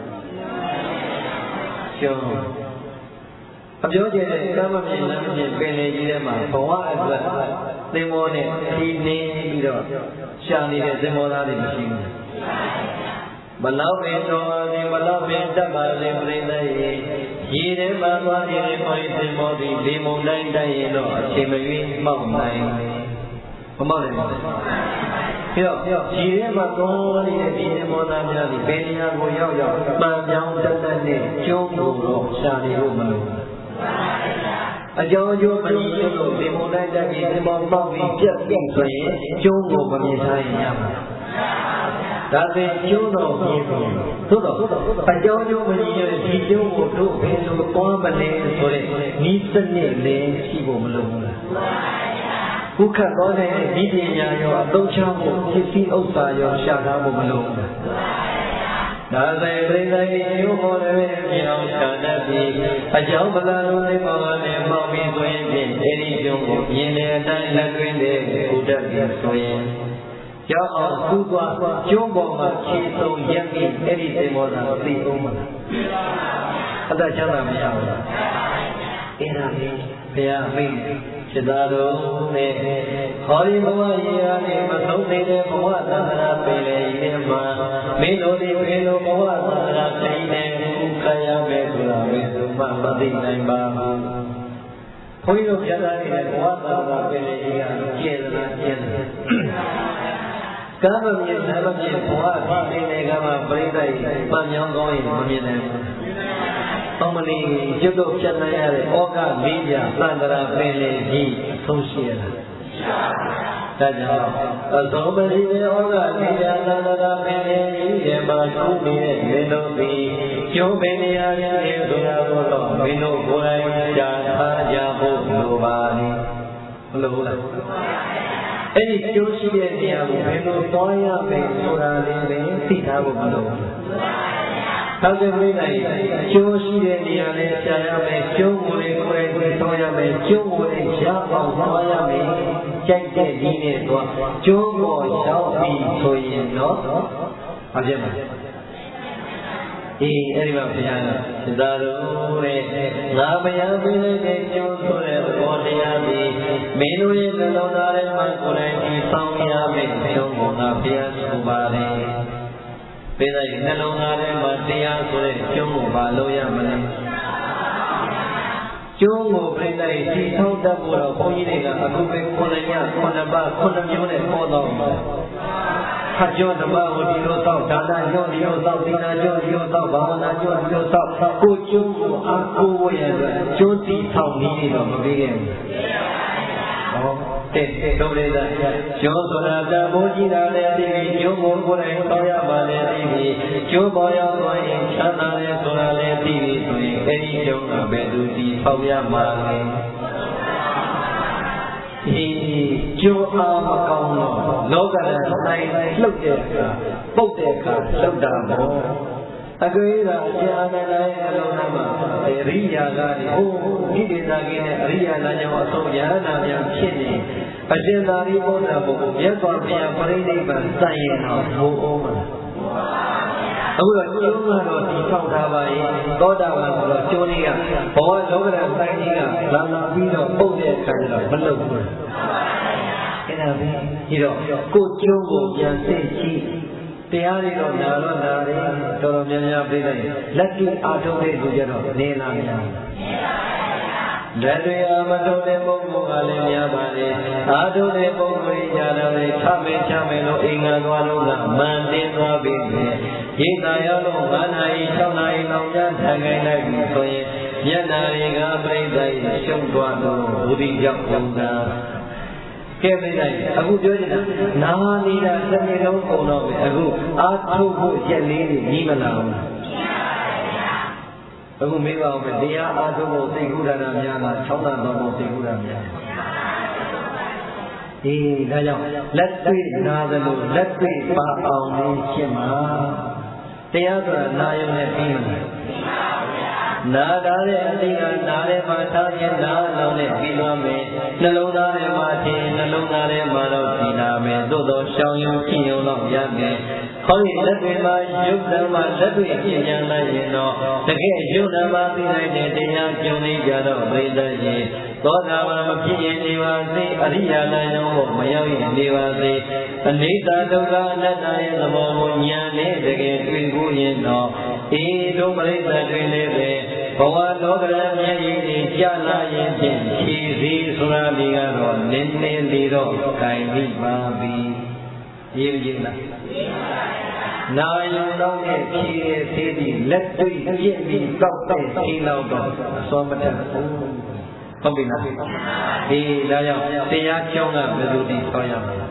ကျုံးအပြောကျတဲ့ကာမမြင်လမ်းမြင်ပင်လေကြီးထဲမှာဘဝအတွက်သင်္ဘောနဲ့ဒီနေပြီးတော့ရှာနေတဲ့သင်္ဘောသားတွေမရှိဘူးမလောက်ပင်တော်ဒီမလောက်ပင်တတ်ပါလေပြိတ္တိရေထဲမှာသွားနေတဲ့ဟောဒီသင်္ဘောဒီလေမုန်တိုင်းတိုက်ရင်တော့အချိန်မရွေးမှောက်နိုင်မမောက်နိုင်ပါဘူး။ပြီးတော့ဒီထဲမှာသွားနေတဲ့ဒီသင်္ဘောသားများဒီဘယ်နေရာကိုရောက်ရောက်ပန်းပြောင်းတက်တက်နဲ့ကျုံးကိုတော့ရှာနေလို့မလို့အကြောင်းအကျိုးမညီညွတ်လို့သင်္ဘောတိုင်းတက်ပြီးသင်္ဘောပေါက်ပြီးပြတ်ပြီးဆိုရင်ကျုံးကိုမမြင်ထားရင်ရမှာ။ဒါဆိုကျုံးတော့မြင်ပြီသို့တော့အကြောင်းအကျိုးမညီညွတ်ဒီကျုံးကိုတို့ဘယ်လိုသွားမလဲဆိုတဲ့ဤစနစ်လေးရှိဖို့မလိုဘူးလားဘုခတ်တော်တဲ့ဒီပညာရောအသုံးချဖို့ဖြစ်ပြီးဥစ္စာရောရှာထားဖို့မလိုဘူးဒါဆိုရင်ပြိဿကြီးရုပ်ပေါ်လည်းမြောင်ရှာတတ်ပြီးအကြောင်းပလာလုံးလေးပေါ်လာနဲ့ပေါက်ပြီးဆိုရင်ဖြင့်အဲဒီကျုံကိုမြင်တဲ့အတိုင်းလက်တွင်းတဲ့ဥဒ္ဒတ်ဆိုရင်ရောက်အောင်ကူးသွားကျုံပေါ်မှာခြေစုံရက်ပြီးအဲဒီသင်္ဘောသားကိုသိအောင်မလားအတ္တချမ်းသာမရဘူးလားအဲ့ဒါလေးဘုရားမိတ်จิตตาတို့နဲ့ဟောဒီဘဝရေရာနဲ့မဆုံးသေးတဲ့ဘဝသံဃာပင်လေဒီမှာမင်းတို့ဒီဘယ်လိုဘဝသံဃာတိုင်းနဲ့ခံရမယ်ဆိုတာဝိသုမမသိနိုင်ပါဘူး။ဘုန်းကြီးတို့ပြန်လာနေတဲ့ဘဝသံဃာပင်လေကြီးကကျင့်လာကျင့်လာ။ကာမမြင်နာမမြင်ဘဝဒီနေကမှာပြိဋိဒိပန်းမြောင်းကောင်းရင်မမြင်နိုင်ဘူး။အမလီကျွတ်တို့ဖြတ်နိုင်ရတဲ့ဩဃလေးပြသံဃာပင်လေကြီးဆုံးရှိရလား။ဒါကြောင့်အသောပတိမေဩဃလေးပြသံဃာပင်လေကြီးရဲ့မှာရှိနေတဲ့မင်းတို့သည်ကျုံးပင်နေရာရဲ့ဆိုတာကိုတော့မင်းတို့ကိုယ်တိုင်ကြားထားကြဖို့လိုပါလိမ့်မလို့လား။အဲ့ဒီကျိုးရှိတဲ့နေရာကိုဘယ်လိုသွားရမယ်ဆိုတာလေးပဲသိထားဖို့မလိုဘူး။သောက်တဲ့ပြိဋိကျိုးရှိတဲ့နေရာလေးရှာရမယ်ကျိုးကိုလေးကိုယ်တိုင်သွားရမယ်ကျိုးကိုလေးရအောင်သွားရမယ်ကြိုက်တဲ့ဒီနဲ့သွားကျိုးပေါ်ရောက်ပြီဆိုရင်တော့အပြည့်မှာအေးအဲ့ဒီမှာဘုရားကစိတ္တတော်တဲ့ငါဘုရားပြလိုက်တဲ့ကျိုးဆိုတဲ့ဘောတရားသည်မင်းတို့ရဲ့နှလုံးသားထဲမှာကိုယ်တိုင်ဒီဆောင်ရမယ်ကျိုးပေါ်မှာဘုရားဆိုပါတယ်ပိဿရဲ့နှလုံးသားထဲမှာတရားဆိုတဲ့ကျုံးကိုမလို့ရမလဲကျုံးကိုပိဿရဲ့ဒီထောက်တတ်ဖို့တော့ဘုန်းကြီးတွေကအခုပဲခုနှစ်ညခုနှစ်ပါးခုနှစ်မျိုးနဲ့ဟောတော့မှာခတ်ကျော်ဓမ္မကိုဒီလိုသောက်ဒါနကျော်ဒီလိုသောက်သီလကျော်ဒီလိုသောက်ဘာဝနာကျော်ဒီလိုသောက်ကိုကျုံးကိုအားကိုးဝရတဲ့ကျိုးတီထောက်နည်းတွေတော့မပေးခဲ့ဘူးဟောတဲ့တို့လေးသာကျော်ဆိုတာတမိုးကြီးတာလည်းသိပြီးကျိုးကိုကိုယ်တိုင်ဆောင်ရပါလေသိပြီးကျိုးပေါ်ရောက်သွားရင်ချမ်းသာတယ်ဆိုတာလည်းသိပြီးဆိုရင်အဲဒီကျုံးကဘယ်သူဒီထောက်ရမှာလဲဟဒီကျိုးအားမကောင်းတော့လောကဓာတ်နိုင်လှုပ်တဲ့အခါပုတ်တဲ့အခါလှုပ်တာပေါ့အကွေးသာအရှင်အာနန္ဒရဲ့အလုံးသားမှာအရိယာကဒီဟိုဣတိသာကိနဲ့အရိယာနာကြောင့်အဆုံးယဟနာများဖြစ်နေအရှင်သာရိပုတ္တရာဘုရားဘုရားပရိနိဗ္ဗာန်စံရင်တော့ဘုံအောင်ပါအခုတော့ကျိုးကတော့ဒီထောက်ထားပါရဲ့သောတာပန်ဆိုတော့ကျိုးလေးကဘဝလောကဓာတ်ဆိုင်ကြီးကလာလာပြီးတော့ပုတ်တဲ့အခါကျတော့မလုပ်ဘူးအဲ့ဒါပဲဒီတော့ကိုကျိုးကိုပြန်သိကြည့်တရားတွေတော့နာတော့နာတယ်တော်တော်များများပြေးလိုက်လက်တွေ့အားထုတ်တဲ့လူကြတော့နေလာများလက်တွေအားမထုတ်တဲ့ပုဂ္ဂိုလ်ကလည်းများပါလေအားထုတ်တဲ့ပုဂ္ဂိုလ်ကြီးကြတော့လေထမေချမယ်လို့အိမ်ငါသွားတော့ကမန်တင်းသွားပြီရေသာရောက်လို့ငါးနာရီ၆နာရီလောက်ကြာထိုင်ခိုင်းလိုက်ပြီဆိုရင်မျက်နာတွေကပြိဿကြီးရှုံသွားလို့ဘုရားကြောင့်ပုံသာကဲပြလိုက်အခုပြောချင်တာနာနေတာတစ်နေ့လုံးပုံတော့ပဲအခုအာထုတ်ဖို့ရက်လေးတွေကြီးမလာဘူးအခုမေးပါဦးပဲတရားအာထုတ်ဖို့သိကုဒနာများလား၆နာတော်ဖို့သိကုဒနာများဒီဒါကြောင့်လက်တွေ့နာသလိုလက်တွေ့ပါအောင်လေးရှင်းပါတရားဆိုတာနာယုံနဲ့ပြီးမှာနာတာတဲ့အတိကနာတဲ့မှာထားခြင်းနာလောင်းနဲ့ပြီးသွားမယ်နှလုံးသားထဲမှာခြင်းနှလုံးသားထဲမှာတော့ပြီးလာမယ်သို့တော့ရှောင်ရုံကြည့်ရုံတော့ရမယ်ခေါင်းရည်လက်တွေမှာရုပ်ဓမ္မလက်တွေပြည့်ညံလိုက်ရင်တော့တကယ်ရုပ်ဓမ္မသိနိုင်တဲ့တရားကျုံနေကြတော့ပြိတ္တရင်သောတာပန်မဖြစ်ရင်နေပါစေအရိယာလမ်းကြောင်းကိုမရောက်ရင်နေပါစေအနိစ္စဒုက္ခအနတ္တရဲ့သဘောကိုဉာဏ်နဲ့တကယ်တွေ့ဖို့ရင်တော့အေတို့ပြိတ္တတွေလည်းပဲဘဝလောကရံမျက်ရည်တွေကြာလာရင်ဖြင့်ခြေစည်းဆိုတာဒီကတော့နင်းနေလေတော့ခိုင်မိပါပြီရေးကြည့်လားနာယုံတော့နဲ့ဖြေရသေးသည်လက်တွေ့ပြည့်ပြီးတောက်တဲ့ခြေလောက်တော့အစောမတတ်ဘူးဟုတ်ပြီလားဒီဒါကြောင့်တရားကျောင်းကဘယ်လိုဒီဆောင်းရမလဲ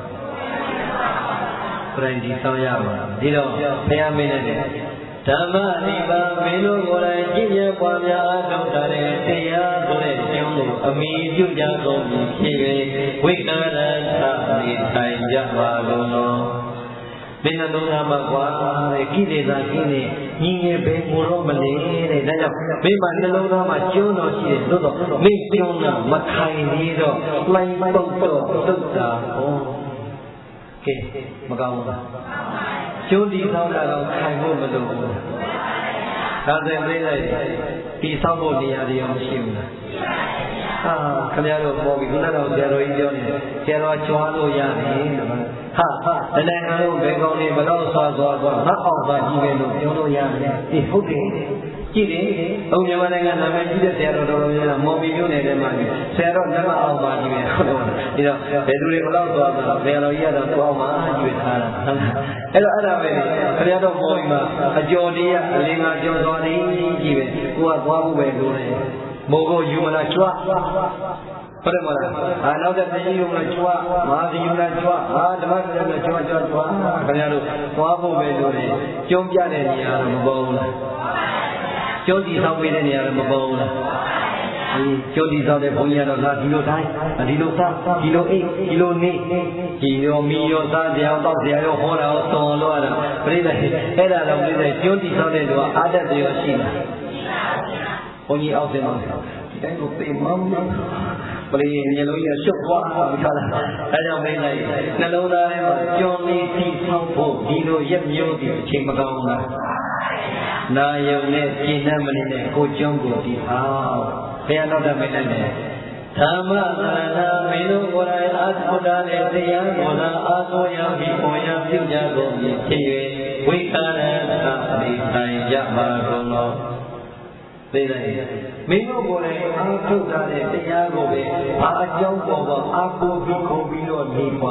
ပြိုင်ဒီဆောင်းရမှာဒီတော့ဘုရားမင်းနဲ့ဓမ္မနိဗ္ဗာန်မင်းတို့ကိုယ်တိုင်ကြည်ရပွားများအားထုတ်တဲ့တရားဆိုတဲ့ကျောင်းကိုအမိပြုကြကုန်ဖြစ်၍ဝိကာရထနေထိုင်ကြပါလို့နော်ဘယ်နှလုံးသားမှာကွာတဲ့ကိလေသာကိနေညီငယ်ပဲကိုတော့မနေတဲ့ဒါကြောင့်မိမနှလုံးသားမှာကျုံးတော်ရှိတယ်သို့တော့မိကျုံးတာမခိုင်သေးတော့လိုင်းပုတ်တော့တုတ်တာဟောကဲမကောင်းဘူးလားကျုံးဒီဆောင်တာတော့ခိုင်ဖို့မလိုဘူးဒါဆိုပြိလိုက်ဒီဆောင်ဖို့နေရာတွေရောမရှိဘူးလားအာခင်ဗျားတို့ပေါ်ပြီခုနကတော့ဆရာတော်ကြီးပြောနေတယ်ဆရာတော်ကြွားလို့ရတယ်ဟာဟာလည်းငါတို့ဘယ်ကောင်းနေဘလို့ဆွာဆွာဆွာမအောင်ပါကြည့်ပဲလို့ပြောလို့ရတယ်ဒီဟုတ်တယ်ကြည့်တယ်ဘုံမြန်မာနိုင်ငံနာမည်ကြီးတဲ့ဆရာတော်တော်များများမော်ဘီမျိုးနယ်ထဲမှာဆရာတော်နမအောင်ပါကြည့်ပဲဟုတ်တယ်ဒီတော့ဘယ်သူတွေဘလို့ဆွာဆွာဆရာတော်ကြီးကတော့သွားမှကြွေထားတာဟုတ်လားအဲ့တော့အဲ့ဒါပဲခင်ဗျားတို့မော်ဘီမှာအကျော်လေးကအလင်းကကျော်သွားနေကြည့်ပဲကိုကသွားဖို့ပဲလို့တယ်မိုးကိုယူမလားကြွားဟုတ်တယ်မလားအာနောက်တဲ့သိယူမလားကြွားမဟာစီယူလားကြွားဟာဓမ္မစရလည်းကြွားကြွားကြွားခင်ဗျားတို့သွားဖို့ပဲလို့တယ်ကျုံးပြတဲ့နေရာတော့မပေါ်ဘူးလားကျုံးတီဆောင်ပေးတဲ့နေရာတော့မပေါ်ဘူးလားဒီကျုံးတီဆောင်တဲ့ဘုန်းကြီးကတော့လာဒီလိုတိုင်းဒီလိုစားဒီလိုအိတ်ဒီလိုနေဒီရောမီရောစားတရားတော့ဆရာရောဟောတာရောသွန်လို့ရတာပြိတ္တအဲ့ဒါတော့ပြိတ္တကျုံးတီဆောင်တဲ့လူကအာတတ်တယ်ရောရှိလားဘုန်းကြီးအောက်စင်မှာဒီတိုင်းကိုပေမောင်းပရိညလုံးရရှုပ်သွားထားတာအဲကြောင့်မင်းလိုက်နှလုံးသားထဲမှာကြော်နေပြီးဆောက်ဖို့ဒီလိုရက်မျိုးဒီအချိန်မကောင်းလားနာယုံနဲ့ပြင်းနှံ့မနေနဲ့ကိုကျုံးကိုဒီအောင်ဘုရားတော်တမင်းနဲ့ဓမ္မသရဏမင်းတို့ကိုယ်တိုင်အာသုဒ္ဓနဲ့တရားကိုလာအာသောရပြီးပေါ်ရပြုကြကုန်ဖြစ်၍ဝိကာရသတိဆိုင်ရပါကုန်သောသိတယ်မင်းတို့ကိုယ်လည်းအားထုတ်ထားတဲ့တရားကိုပဲဘာအကြောင်းပေါ်တော့အားကိုးပြီးခုံပြီးတော့နေပါ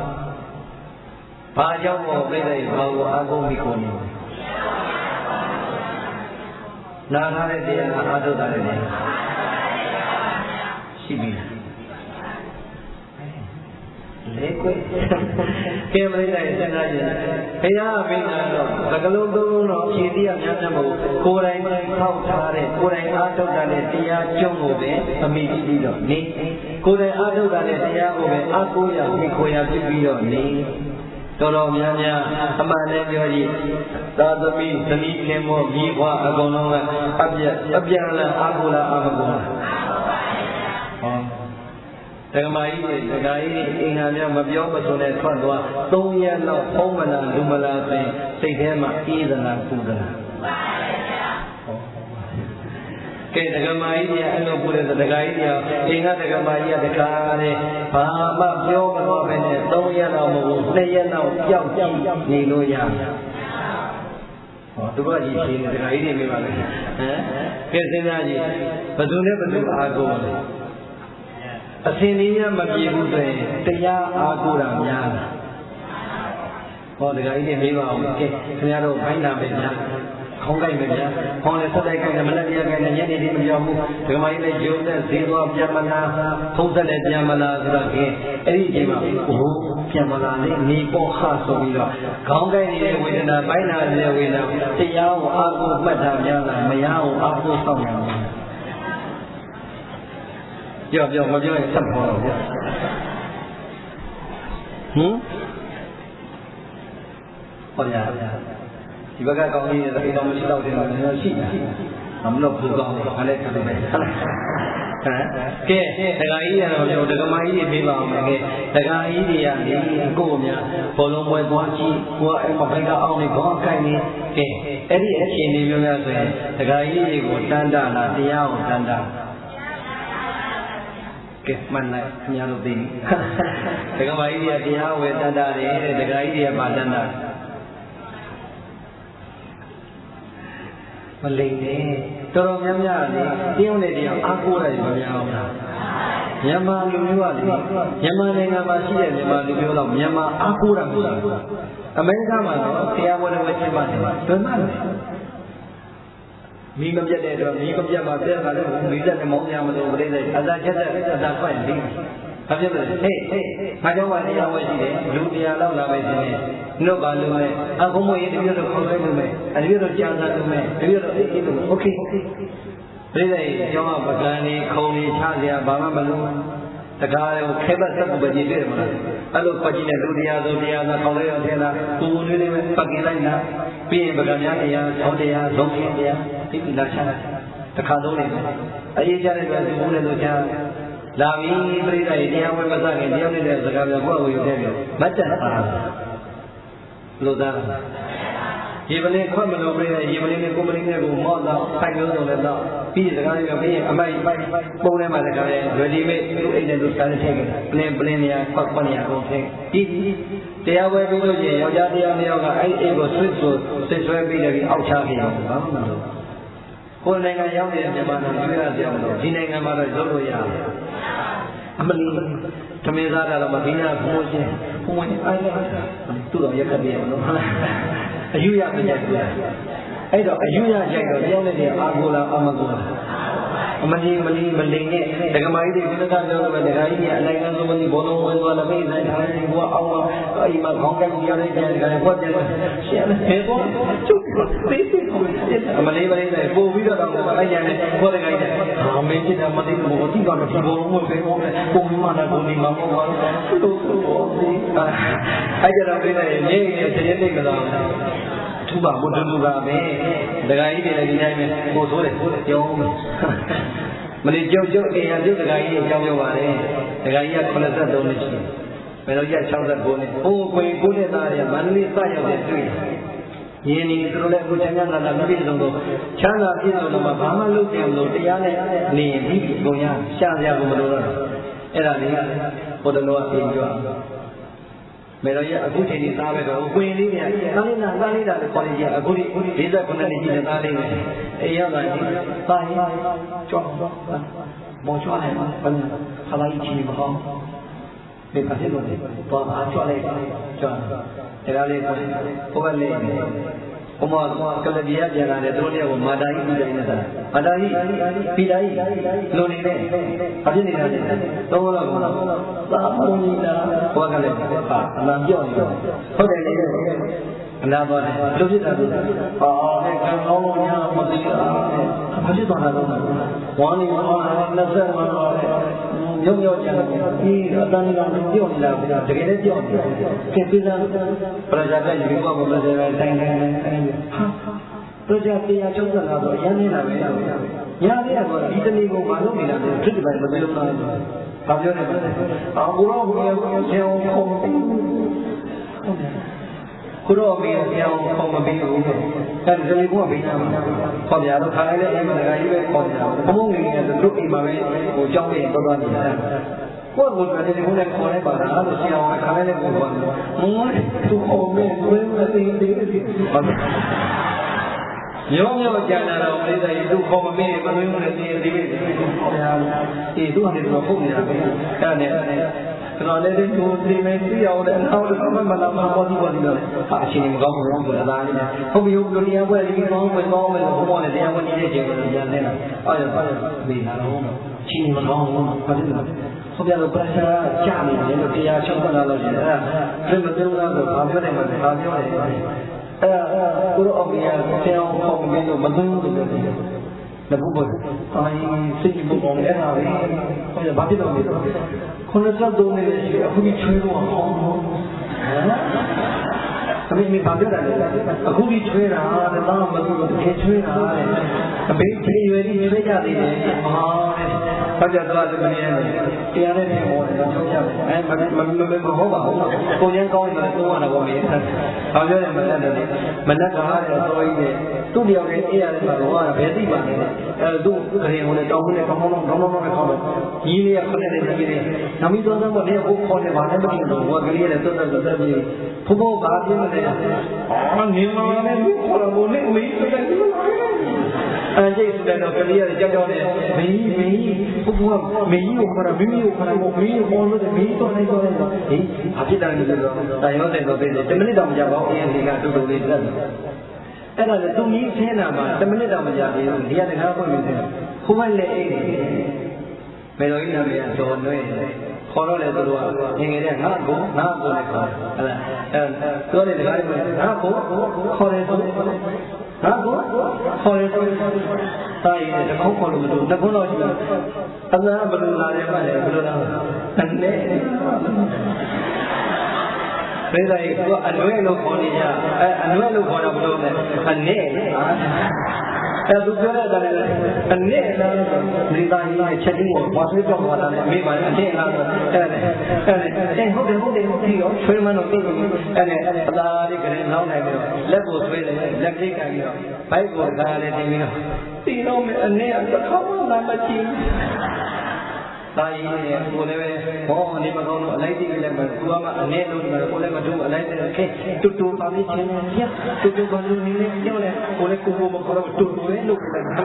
ဘာကြောင့်ပေါ်သိတယ်ဘာကိုအားကိုးပြီးခုံနေနာထားတဲ့တရားကအားထုတ်ထားတဲ့တရားရှိပြီလေကဲမလေးတိုင်းစဉ်းစားကြည့်ဘုရားအမိန့်ကတော့သကလုံးသုံးလုံးတော့ဖြည့်တရားများများမဟုတ်ကိုယ်တိုင်ထောက်ထားတဲ့ကိုယ်တိုင်အားထုတ်တာနဲ့တရားကျုံကိုပဲအမိကြည့်ပြီးတော့နေကိုယ်တိုင်အားထုတ်တာနဲ့တရားကိုပဲအားကိုးရပြီးကိုယ်ရဖြစ်ပြီးတော့နေတော်တော်များများအမှန်နဲ့ပြောကြည့်သာသမီသမီးခင်မောမိဘွားအကုန်လုံးကအပြတ်အပြန်လန်းအားကိုးလားအားမကိုးလားဟောဒကမာကြီးတွေဒကာကြီးတွေအင်္ဂါများမပြောမဆိုနဲ့ထွက်သွားသုံးရက်လောက်ဖုံးမလားလူမလားဆိုရင်စိတ်ထဲမှာအေးသလားပူသလားကဲဒကမာကြီးတွေအဲ့လိုပူတဲ့ဒကာကြီးတွေအင်္ဂါဒကမာကြီးကဒကာတဲ့ဘာမှပြောမတော့ဘဲနဲ့သုံးရက်လောက်မဟုတ်နှစ်ရက်လောက်ကြောက်ကြည့်နေလို့ရဟောသူကကြီးရှင်းဒကာကြီးတွေပြပါလေဟမ်ကဲစဉ်းစားကြည့်ဘယ်သူနဲ့ဘယ်သူအားကိုးလဲအစင်းလေးရမပြေဘူးဆိုရင်တရားအားကိုးတာများလားဟောဒကာကြီးတွေမေးပါအောင်ကဲခင်ဗျားတို့ဘိုင်းလာပဲများခေါင်းကိုက်ပဲများခေါင်းနဲ့ဆက်တိုက်ကိုက်နဲ့မလက်တရားကိုက်နဲ့ညနေလေးမပြောဘူးဒကာမကြီးလည်းရုံသက်ဈေးသွားပြန်မလားဖုံးသက်လည်းပြန်မလားဆိုတော့ကဲအဲ့ဒီအချိန်မှာဟိုပြန်မလားလေနေပေါ်ခဆိုပြီးတော့ခေါင်းကိုက်နေတဲ့ဝေဒနာဘိုင်းလာနေတဲ့ဝေဒနာတရားကိုအားကိုးမှတ်တာများလားမရအောင်အားကိုးဆောက်ရအောင်ပြောပြောမပြောရင်ဆက်ပေါ်တော့ဗျာဟင်ဟောရဒီဘက်ကကောင်းကြီးတဲ့အိမ်တော်မရှိတော့တယ်တော့လည်းရှိတယ်မလို့ဘူးကောင်းတယ်ခါလေးခါလေးပဲဟမ်ကဲဒကာကြီးရတော့ပြောဒကာမကြီးတွေပြေးပါအောင်ကဲဒကာကြီးတွေကနေကိုယ့်အများဘောလုံးပွဲသွားကြည့်ကိုယ်အဲ့မဖိုက်ကအောင်နေဘောကိုက်နေကဲအဲ့ဒီအချိန်လေးမျိုးများဆိုရင်ဒကာကြီးတွေကိုတန်တာလားတရားကိုတန်တာကဲမှန်လိုက်ခင်ဗျားတို့သိပြီဒကာမကြီးတွေကတရားဝယ်တတ်တာတယ်ဒကာကြီးတွေကပါတတ်တာမလိမ့်နဲ့တော်တော်များများလေတင်းနဲ့တရားအားကိုးရတယ်မများဘူးလားမြန်မာလူမျိုးကလေမြန်မာနိုင်ငံမှာရှိတဲ့မြန်မာလူမျိုးတော့မြန်မာအားကိုးတာမရှိဘူးအမေရိကမှာတော့တရားဝယ်ဝယ်ချင်းပါတယ်ဘယ်မှလဲမီးမပြတ်တဲ့တော့မီးမပြတ်မှပြတ်တာလည်းမီးတက်နဲ့မောင်းရမလို့ပြိလိုက်အသာချက်တဲ့အသာဖွင့်လိမ့်ဘာဖြစ်လဲဟေးဟေးငါကြောင့်ကတရားဝဲရှိတယ်လူတရားလောက်လာပဲရှင်နေနှုတ်ပါလို့မဲ့အခုမို့ရေးတပြည့်တော့ခေါ်လိုက်လို့မဲ့အတပြည့်တော့ကြာစားလို့မဲ့တပြည့်တော့အေးအေးလို့โอเคပြိလိုက်ကျောင်းကပကံနေခုံနေချစရာဘာမှမလုပ်တကားရောခဲဘတ်ဆက်ပကြီးတွေ့မလားအဲ့လိုပကြီးနဲ့လူတရားဆိုတရားသာခေါ်လိုက်ရသေးလားကိုယ်လေးလေးပဲပကင်လိုက်လားပြီးရင်ပကံများတရားဆောင်းတရားဇုံခင်းတရားဒီကိလာချတာတခါသုံးနေတယ်အရေးကြတဲ့ကဒီဘူးနဲ့လို့ချာလာပြီးပြိတ္တာတရားဝဲမစခင်တရားနဲ့စကားပြောကိုယ့်အဝေယူတဲ့ပြောမတ်တက်ပါလို့သားရေပလင်းခွတ်မလို့ပြိတ္တာရေပလင်းနဲ့ကိုယ်ပလင်းနဲ့ကိုမော့တော့ဖိုက်လို့ဆိုလည်းတော့ပြီးစကားပြောပြီးအမိုက်ပုံထဲမှာစကားရဲ့လွယ်ဒီမိတ်သူ့အိတ်နဲ့သူစားတဲ့ထည့်ကြပလင်းပလင်းနေရာခွတ်ခွတ်နေရာကုန်ထည့်ပြီးတရားဝဲပြီးလို့ချင်းယောက်ျားတရားနှစ်ယောက်ကအဲ့အိတ်ကိုဆွတ်ဆိုစစ်ဆွဲပြီးလည်းအောက်ချခဲ့အောင်ဘာမှမလုပ်ကိုယ်နိုင်ငံရောက်နေတဲ့မြန်မာနိုင်ငံပြည်ရပြောင်းလို့ဒီနိုင်ငံမှာတော့ရုပ်လို့ရတယ်အမလီသမင်းစားတာတော့မဘိညာဘုံရှင်ဘုံဝင်အားလည်းသူ့တော်ရက်ခက်ပြအောင်လို့အယူရပြည့်တယ်အဲ့တော့အယူရရိုက်တော့ပြောင်းနေတဲ့အာကိုလာအမကိုလာအမလီမလီမလိန်နဲ့ဒကမာကြီးတွေဒီကပြောလို့ပဲဒကာကြီးတွေအနိုင်ငံစုံမသိဘောလုံးဝင်သွားလည်းပြည်ဆိုင်တိုင်းဘုရားအောင်မှာအိမ်မှာခေါင်းကပ်ကြရတဲ့ကြံကြတယ်ဘုရားပြန်ရှင်းတယ်ဘောကျုပ်သေးသေးကိုအမလီမလီနဲ့ပို့ပြီးတော့တော့အဲ့ကြတယ်ဘုရားဒကာကြီးတွေအာမင်းจิตမသိဘူးဘောတိကတော့ဒီဘောလုံးဝင်ပဲဘောပုံမှန်တာကိုဒီမှာမဟုတ်ဘူးလို့ဆိုတော့အဲ့ကြတော့ပြည်နေနေနေတည်းနေမလားသူ့ဘာဘုဒ္ဓလူကပဲဒကာကြီးတွေလည်းဒီတိုင်းပဲကိုဆိုးတယ်ကြောင်းမလေးကြောက်ကြောက်အိမ်ရပြုတ်ဒကာကြီးအကြောင်းပြောပါတယ်ဒကာကြီးကခုနှစ်သုံးနှစ်ရှိဘယ်လိုကြ၆၉နှစ်ဟိုးကိုကိုနဲ့သားရဲ့မန္တလေးစရောက်တဲ့တွေ့ရင်းနေသူတို့လည်းကိုချမ်းသာတာမပြည့်စုံတော့ချမ်းသာပြည့်စုံတော့မှဘာမှလုပ်တယ်မလို့တရားနဲ့နေရင်ပြီးကုန်ရရှာစရာကိုမလိုတော့အဲ့ဒါလေးဘုဒ္ဓလောကပြင်ကြွမေတော်ရဲ့အခုချိန်ကြီးသားပဲတော့ကိုရင်လေးတွေကသားလေးနာသားလေးတာလည်းခေါ်နေကြအခုဒီ၄၉နှစ်ကြီးတဲ့သားလေးပဲအေးရောက်လာပြီသားရင်ကြောက်မောချွားနေမှာဘယ်နဲ့ခလာကြီးကြီးမဟောဒီပတ်သက်လို့တော့အားချွားလိုက်ကြောက်တယ်ဒါလေးကိုဘုရားလေးဘုမကလビアပြန်လာတယ်သူတို့ကမာတာကြီးပြီးတိုင်းနေတာမာတာကြီးပြီးတိုင်းလုံနေတယ်အဖြစ်နေတာသုံးတော့ကတော့သာမုန်ကြီးလားဘု我讲嘞，啊，难教你，后来呢，那多呢，都是他的，哦，那刚好我家我这个，他就当他的，往里往那什么，有没有讲？你当你讲教你了，这个人教你，这非常，不然现在有个我们这个单单单，哈，都叫对呀，就是那个眼里那没有，眼里那个一整那个马路里那个，这里边没有那个。他ပြောတယ်အာဘုရောဘုရားဆရာကိုခေါ်မပြီးဟုတ်တယ်ကိုရောမင်းဆရာကိုခေါ်မပြီးဘူးအဲဒီစလေးကဘိနာခေါ်ကြတော့ခါလိုက်တဲ့အိမ်မှာတခါကြီးပဲခေါ်ကြဘုံငယ်ငယ်ဆိုတို့အိမ်မှာပဲဟိုကြောင်းနေတော့တော့နေတာကိုယ်ကလည်းဒီကုန်းနဲ့ခေါ်လိုက်ပါလားလို့ဆရာကခါလိုက်တဲ့ကိုခေါ်တယ်ဟိုသူခေါ်မယ်ဝင်းမသိသေးဘူးဟုတ်တယ်ရောမျိုးကြံတာတော့အိဒါကြီးသူခေါ်မမေးမမင်းနဲ့တည်တည်ပဲ။ဗျာ။အေးသူကလည်းတော့ဖုတ်နေတာပဲ။အဲ့နဲ့ကျွန်တော်လည်းဒီကိုဒီမဲ့သိအောင်လည်းနောက်တော့မမလာမပေါ်ဒီပေါ်ဒီတော့အချင်းမကောင်းဘူးဆိုတာဒါလေး။ဟုတ်ပြီဟုတ်ပြီတရားပွဲဒီကောင်းပဲကောင်းမယ်လို့ဘုရားလည်းတရားပွဲနေတဲ့ချိန်မှာညာနေတာ။အဲ့ဒါမေးလာတော့ချင်းမကောင်းဘူး။ဘာလို့လဲ။ဟုတ်ပြတော့ပရရှာကြာနေတယ်လို့တရားချုပ်ခွင့်လာလို့ရှိရင်အဲ့ဒါမတုံးလားဆိုဘာပြောတယ်မှာဘာပြောတယ်။အဲကိုရောအမေကဆရာကိုခေါ်ပြီးတော့မသွင်းဘူးလို့ပြောတယ်။လက်ဘူးပေါ်အိုင်းစိတ်ကြီးပုံပေါ်အဲ့ဒါပဲ။ဟိုဘာဖြစ်တော့လဲ။ခုနကသုံးနေတဲ့ရှိအခုဒီချွေးတော့ဟောင်းဟမ်။အမေမဘာပြောတာလဲ။အခုဒီချွေးတာတဲ့တော့မသူ့ကိုတကယ်ချွေးတာတဲ့အမေချွေးရွယ်ကြီးရွယ်ကြသေးတယ်။ဟာတဲ့။ဘာကြောင့်သွားလို့မရလဲ။တရားနဲ့ပြန်ပေါ်တယ်တော့ချုပ်ရတယ်။အဲမမမမဟုတ်ပါဘူး။ကိုရင်ကောင်းရင်တော့သုံးရတာပေါ့မေ။ဘာပြောလဲမလက်နဲ့မလက်ကဟာတဲ့တော်ကြီးတဲ့သူ့တယောက်နဲ့အေးရတယ်ဆိုတော့ဘယ်သိပါလဲ။အဲသူ့ခရင်ကိုလည်းတောင်းနဲ့ကောင်းကောင်းကောင်းကောင်းနဲ့ခေါ်တော့ကြီးလေးကခနဲ့နဲ့ကြီးလေးနမီသောသောတဲ့ကိုခေါ်နေပါနဲ့မသိတော့ဟိုကလေးနဲ့သွတ်သွတ်သွတ်ပြီးဘုဘောဘာပြင်းလဲ။အော်နေမောနဲ့ခေါ်တော့ဘုနဲ့မေးတယ်အဲကျိတ်တဲ့တော့ကလေးရကြောက်ကြောက်နဲ့မင်းမင်းဘုဘောမင်းကိုခေါ်တာမင်းကိုခေါ်တာမင်းကိုခေါ်လို့မင်းတော့နေတော့ဟေးအဖြစ်တယ်လို့တော့တာရောတဲ့တော့တဲ့10မိနစ်တောင်မကြာပါဘူးအရင်ကတူတူလေးတက်တယ်အဲ့ဒါလည်းသူကြီးဆင်းတာမှာ10မိနစ်တောင်မကြာသေးဘူးဒီကတခါဖွင့်နေတယ်ခိုးမလဲအိတ်မေတော်ကြီးနာမည်ကဇော်နွဲ့ခေါ်တော့လေသူတို့ကငငယ်တဲ့ငါကိုငါကိုလည်းခေါ်တယ်ဟဲ့လားအဲပြောတယ်တခါလေးငါကိုခေါ်တယ်ဆိုဟာကိုခေါ်ရတော့တာရည်တခုခေါ်လို့မလို့တခုတော့ရှိတယ်အနာဘယ်လိုလာတယ်မှလည်းဘယ်လိုလာအနေဘယ်တိုင်းကအလွဲလို့ခေါ်နေကြအဲအလွဲလို့ခေါ်တော့ဘယ်လိုလဲအနေအဲသူပြောတဲ့ကလည်းအနေလားဒီသားကြီးနဲ့ချက်ချင်းကိုဘာဆွေးကြောက်သွားတာလဲအမေပါအနေလားဆိုအဲအဲဟုတ်တယ်ဟုတ်တယ်ဟုတ်ပြီရောဆွေးမလို့သိတယ်အဲအသားလေးကလေးနှောင်းနိုင်ပြီးတော့လက်ကိုဆွေးတယ်လက်ထိတ်ကန်ပြီးတော့ဘိုက်ကိုကားလေးတင်ပြီးတော့တီတော့မယ်အနေကတစ်ခါမှမမကြည့်တာရင်းနဲ့ကိုလည်းပဲဘောနေမကောင်းလို့အလိုက်တိလည်းမကူကမှအနေလို့ဒီမှာကိုလည်းမတူအလိုက်တဲ့ခဲတူတူပါလိချင်းပြတူတူကလူနေနဲ့ပြောလဲကိုလည်းကိုကိုမခေါ်တော့တူတူပဲလို့ပြောတယ်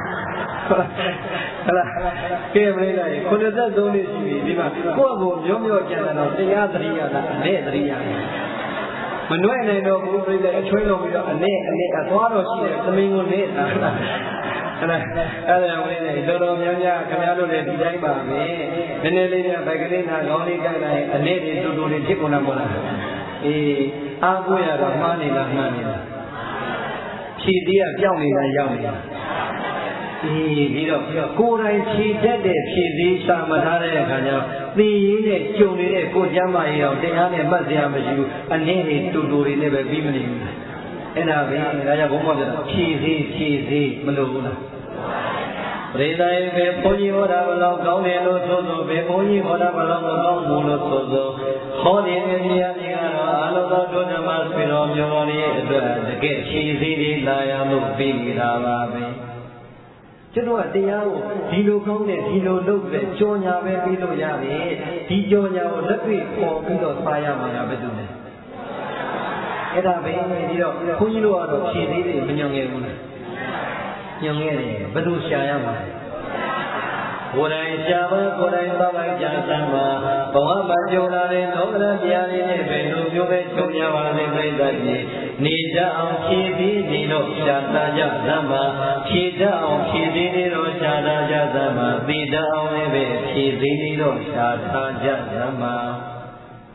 ဟလာကဲမလေးလိုက်ခုနှစ်သက်သုံးလေးရှိပြီဒီမှာကိုယ့်ကိုမျိုးမျိုးကြံတယ်တော့တရားသတိရတာအနေသတိရမနှွဲ့နိုင်တော့ဘူးပြိတဲ့အချွေးလုံးပြီးတော့အနေအနေအသွားတော့ရှိတယ်သမီးကိုနေတာအဲ့ဒါအဲ့ဒါဝင်နေတော်တော်များများခင်ဗျားတို့လည်းဒီတိုင်းပါပဲနည်းနည်းလေးနဲ့ဗက်ကလေးနာကောင်းလေးကြိုက်လိုက်အနေတွေတူတူလေးဖြစ်ကုန်တာမဟုတ်လားအေးအားကိုးရတော့မှားနေလားမှန်နေလားဖြည်သေးကပြောင်းနေတာရောက်နေတာအေးပြီးတော့ကိုယ်တိုင်ဖြည်တတ်တဲ့ဖြည်သေးရှာမထားတဲ့အခါကျတော့သိရင်းနဲ့ကြုံနေတဲ့ကိုယ်ကျမ်းမာရေးတော့တရားနဲ့မှတ်စရာမရှိဘူးအနေတွေတူတူလေးနဲ့ပဲပြီးမနေဘူးအဲ့ဒါပဲဒါကြောင့်ဘုန်းတော်ကဖြည်သေးဖြည်သေးမလို့ဘူးလားပရိသတ်ရဲ့ဘုန်းကြီးဟောတာဘလောက်ကောင်းတယ်လို့ဆိုဆိုဘယ်ဘုန်းကြီးဟောတာဘလောက်မကောင်းဘူးလို့ဆိုဆိုဟောနေတဲ့တရားတွေကတော့အလုံးစုံတို့ဓမ္မဆွေတော်မျိုးတော်ရဲ့အတွက်တကယ်ဖြည်သေးလေးလာရလို့ပြီးနေတာပါပဲကျွန်တော်ကတရားကိုဒီလိုကောင်းတဲ့ဒီလိုလုပ်တဲ့ကြောညာပဲပြီးလို့ရတယ်ဒီကြောညာကိုလက်တွေ့ပေါ်ပြီးတော့စားရမှာပဲသူနဲ့အဲ့ဒါပဲဒီတော့ဘုန်းကြီးတို့ကတော့ဖြည်သေးတယ်မညွန်ငယ်ဘူးလားညွန်ငယ်တယ်ဘယ်လိုရှာရမှာကိုယ်တိုင်ရှာပါကိုယ်တိုင်သမိုင်းကြံစမ်းပါဘဝမှာကြုံလာတဲ့လောကတရားတွေနဲ့ပဲလူမျိုးပဲချုပ်ရပါလိမ့်မယ်ပြိဿကြီးနေကြအောင်ဖြည်သေးနေတော့ရှာတာကြသမ်းပါဖြည်ကြအောင်ဖြည်သေးနေတော့ရှာတာကြသမ်းပါသိတအောင်လည်းပဲဖြည်သေးနေတော့ရှာတာကြသမ်းပါ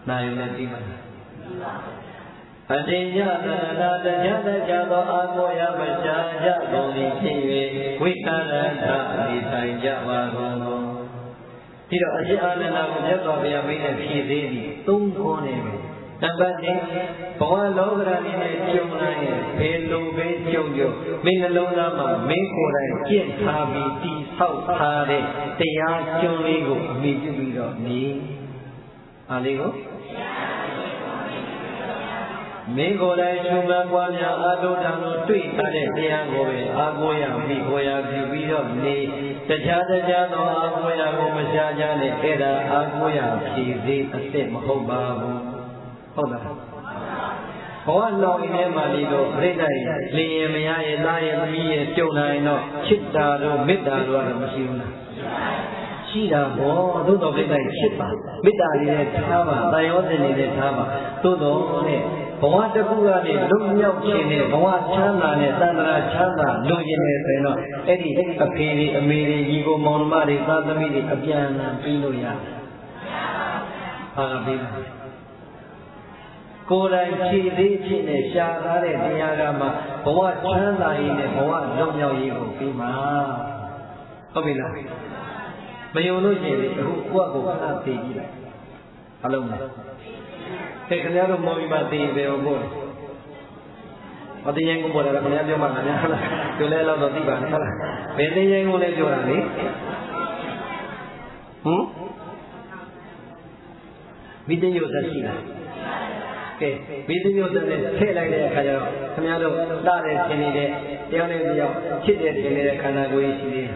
နိုင်လည်းဒီမှာအတိညသနာတရားတရားသောအာကိုရမရှားကြကုန်သည်ဖြစ်၍ဝိသရဏနေထိုင်ကြပါကုန်သောဒီတော့အရှင်အာနန္ဒကိုမြတ်စွာဘုရားမိတ်နဲ့ဖြည့်သေးသည်သုံးခေါ်နေပြီနံပါတ်၄ဘဝလောကဓာတ်နဲ့ကျုံနိုင်ရင်ဘယ်လိုပဲကျုံကြမင်းနှလုံးသားမှာမင်းကိုယ်တိုင်ကျင့်ထားပြီးတည်ဆောက်ထားတဲ့တရားကျုံလေးကိုအမိပြုပြီးတော့နေအားလေးကိုမင်းကိုယ်တိုင်ရှုမှတ်ပွားများအာထုထောင်လို့တွေ့ထားတဲ့တရားကိုပဲအာကိုရပြီးကိုရပြုပြီးတော့နေတခြားတခြားသောအာကိုရကိုမရှားကြနဲ့အဲ့ဒါအာကိုရဖြည့်သေးအစ်စ်မဟုတ်ပါဘူးဟုတ်လားဘဝလောင်နေမှလေတော့ပြိတ္တရဲ့လင်ရင်မရရဲ့သားရဲ့သမီးရဲ့ကြုံနိုင်တော့ချစ်တာတို့မေတ္တာတို့ကတော့မရှိဘူးလားရှိတာဘောသို့တော်ပြိတ္တရဲ့ချစ်ပါမေတ္တာလေးနဲ့ထားပါတာယောဇဉ်လေးနဲ့ထားပါသို့တော်နဲ့ဘဝတစ်ခုကနေလွတ်မြောက်ခြင်းနဲ့ဘဝချမ်းသာနဲ့သန္တရာချမ်းသာလိုချင်တယ်ဆိုရင်တော့အဲ့ဒီအဖေတွေအမေတွေညီကိုမောင်နှမတွေသားသမီးတွေအပြန်အလှန်ပြီးလို့ရတယ်ဟာပြီးကိုယ်တိုင်ဖြည့်သေးခြင်းနဲ့ရှားထားတဲ့တရားကမှဘဝချမ်းသာရေးနဲ့ဘဝလွတ်မြောက်ရေးကိုပြီးမှာဟုတ်ပြီလားမယုံလို့ရှိရင်အခုကိုယ့်ကိုယ်ခဏသိကြည့်လိုက်အလုံးလားthế cái này rồi mọi người tìm về ông bố, ở đây anh cũng bố là cái nàyပြောmà là nhá, từ đây lâu rồi đi bán sao là, về đây anh cũng lên chỗ nào đấy, hm, video rất chi là, cái video rất là thế này này cái nào, cái này rồi đa đấy thế này đấy, theo này bây giờ chết đấy thế này cái nào cũng như thế,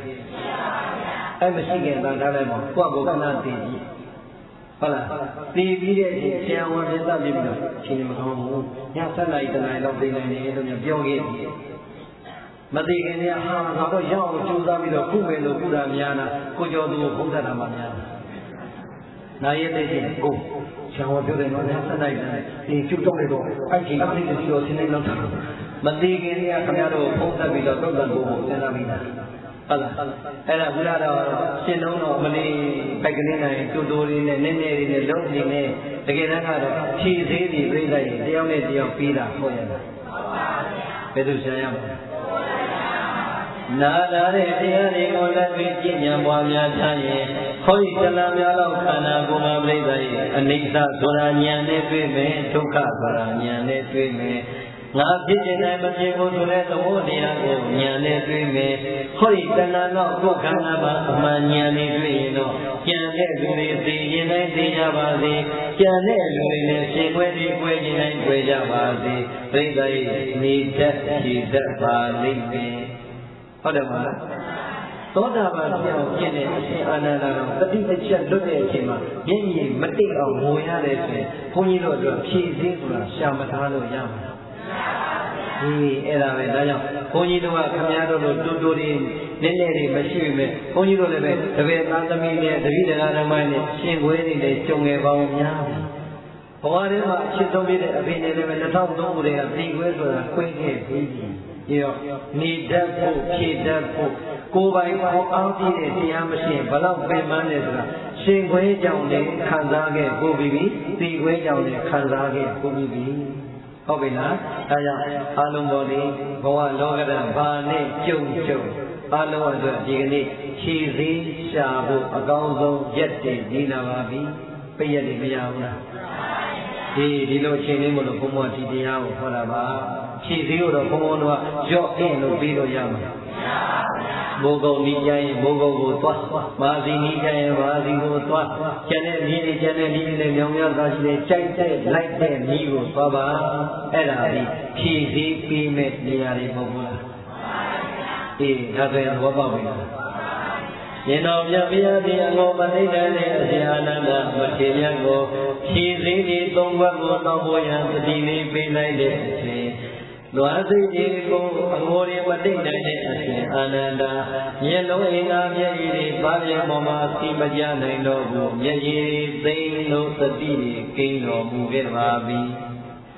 em mới xin cái nào ra đây mà, qua bố cái nào tìm gìဟုတ်လားတီးပြီးတဲ့အချိန်ဆရာဝန်ပြန်တက်ပြီးတော့ရှင်မကောင်းဘူးညဆက်လိုက်တနိုင်တော့ပြင်နေတယ်လို့ပြောခဲ့တယ်မသိခင်ကဟာငါတော့ရောက်အောင်ကြိုးစားပြီးတော့ခုမယ်လို့ခုတာများတာကိုကျော်သူကိုဘုရားတာမှများတာနိုင်ရတဲ့ချင်းကိုဆရာဝန်ပြောတယ်နော်ညဆက်လိုက်တယ်ဒီကျုပ်တော့လေတော့အဲ့ဒီအဖြစ်ကိုရှင်းနေလို့မသိခင်ကခင်ဗျားတို့ဖုံးသက်ပြီးတော့တုတ်တက်ဖို့စဉ်းစားမိတာဟုတ်လားအဲ့ဒါဘုရားတော်ရှင်းလုံးတော့မလေးပိုက်ကလေးနိုင်တူတူလေးနဲ့နည်းနည်းလေးနဲ့လုံးနေနဲ့တကယ်တမ်းကတော့ဖြည့်သေးပြီးပြိလိုက်ရင်တယောက်နဲ့တယောက်ပြီးတာဟုတ်ရဲ့လားဘယ်သူရှာရမလဲနာလာတဲ့တရားတွေကိုလက်ပြီးကြည်ညာပွားများထားရင်ခေါင်းတလားများလောက်ခန္ဓာကိုယ်မှာပြိလိုက်ရင်အနိစ္စဆိုတာဉာဏ်နဲ့တွေ့မယ်ဒုက္ခဆိုတာဉာဏ်နဲ့တွေ့မယ်ငါဖြစ်ခြင်းနဲ့မဖြစ်ဘူးဆိုတဲ့သဘောတရားကိုဉာဏ်နဲ့တွေ့မယ်။ခေါ်ဒီတဏှာတော့ကိုယ်ခန္ဓာမှာအမှန်ဉာဏ်နဲ့တွေ့ရင်တော့ကြံတဲ့လူတွေသိရင်တိုင်းသိကြပါစေ။ကြံတဲ့လူတွေလည်းရှင်ခွဲပြီးခွဲခြင်းတိုင်းခွဲကြပါစေ။ပြိဿရဲ့နေတတ်ကြည်တတ်ပါလိမ့်မယ်။ဟုတ်တယ်မလား။သောတာပန်ပြောင်းကျင့်တဲ့အရှင်အာနန္ဒတော်တတိအချက်လွတ်တဲ့အချိန်မှာမျက်ရည်မတိတ်အောင်ငိုရတဲ့ဆိုရင်ဘုန်းကြီးတို့အတွက်ဖြည့်စည်းဆိုတာရှာမထားလို့ရမှာဒီအဲ့ဒါပဲဒါကြောင့်ဘုန်းကြီးတို့ကခမည်းတော်တို့တူတူတွေနည်းနည်းတွေမရှိပဲဘုန်းကြီးတို့လည်းပဲတပည့်သားသမီးနဲ့တပည့်တရားဓမ္မနဲ့ရှင်ခွဲနေတယ်ကြုံငယ်ပေါင်းများဘဝထဲမှာအချစ်ဆုံးပြတဲ့အဖေနဲ့လည်းပဲ၂၀၀၃ခုတည်းကသိခွဲဆိုတာခွဲခဲ့ပြီးပြီပြီးတော့နေတတ်ဖို့ဖြည့်တတ်ဖို့ကိုယ်ပိုင်ကိုအားပြည့်တဲ့တရားမရှိရင်ဘလောက်ပင်ပန်းနေဆိုတာရှင်ခွဲကြောင့်လည်းခံစားခဲ့ကိုပြီးပြီသိခွဲကြောင့်လည်းခံစားခဲ့ကိုပြီးပြီဟုတ်ပြီလားဒါကြောင့်အာလုံးပေါ်ဒီဘဝလောကဓာတ်ဘာနဲ့ကြုံကြုံအာလုံးအတွက်ဒီကနေ့ခြေစည်းရှာဖို့အကောင်းဆုံးရက်တည်နေလာပါပြီပြည့်ရည်မရဘူးလားဒီဒီလိုချိန်လေးမလို့ဘုံဘဝဒီတရားကိုဟောတာပါခြေစည်းကိုတော့ဘုံဘဝတော့ရော့အင်းလို့ပြီးလို့ရမှာမိုးကုတ်နီးကြရင်မိုးကုတ်ကိုသွားမာစီနီးကြရင်မာစီကိုသွားကျန်တဲ့နီးတွေကျန်တဲ့နီးတွေလည်းမြောင်များသားရှိတဲ့ကြိုက်တဲ့လိုက်တဲ့နီးကိုသွားပါအဲ့ဒါဒီဖြည့်စည်းပြီးမဲ့နေရာတွေမဟုတ်ဘူးလားအေးဒါဆိုရင်ဘောပေါက်ပြီလားရင်တော်မြတ်ဘုရားဒီအငေါမသိတဲ့အရှင်အာနန္ဒမထေရကိုဖြည့်စည်းပြီးသုံးဘက်ကိုတောင်းဖို့ရန်တတိလေးပေးလိုက်တဲ့အချိန်လွာသိကြီးကိုအငိုးရမတိတ်နိုင်တဲ့အရှင်အာနန္ဒာမျက်လုံးအင်္ဂါမျက်ရည်တွေပါပြင်းပေါ်မှာစီမကြနိုင်တော့ဘူးမျက်ရည်သိမ်းလို့သတိတွေကိန်းတော်မူခဲ့ပါပြီဘ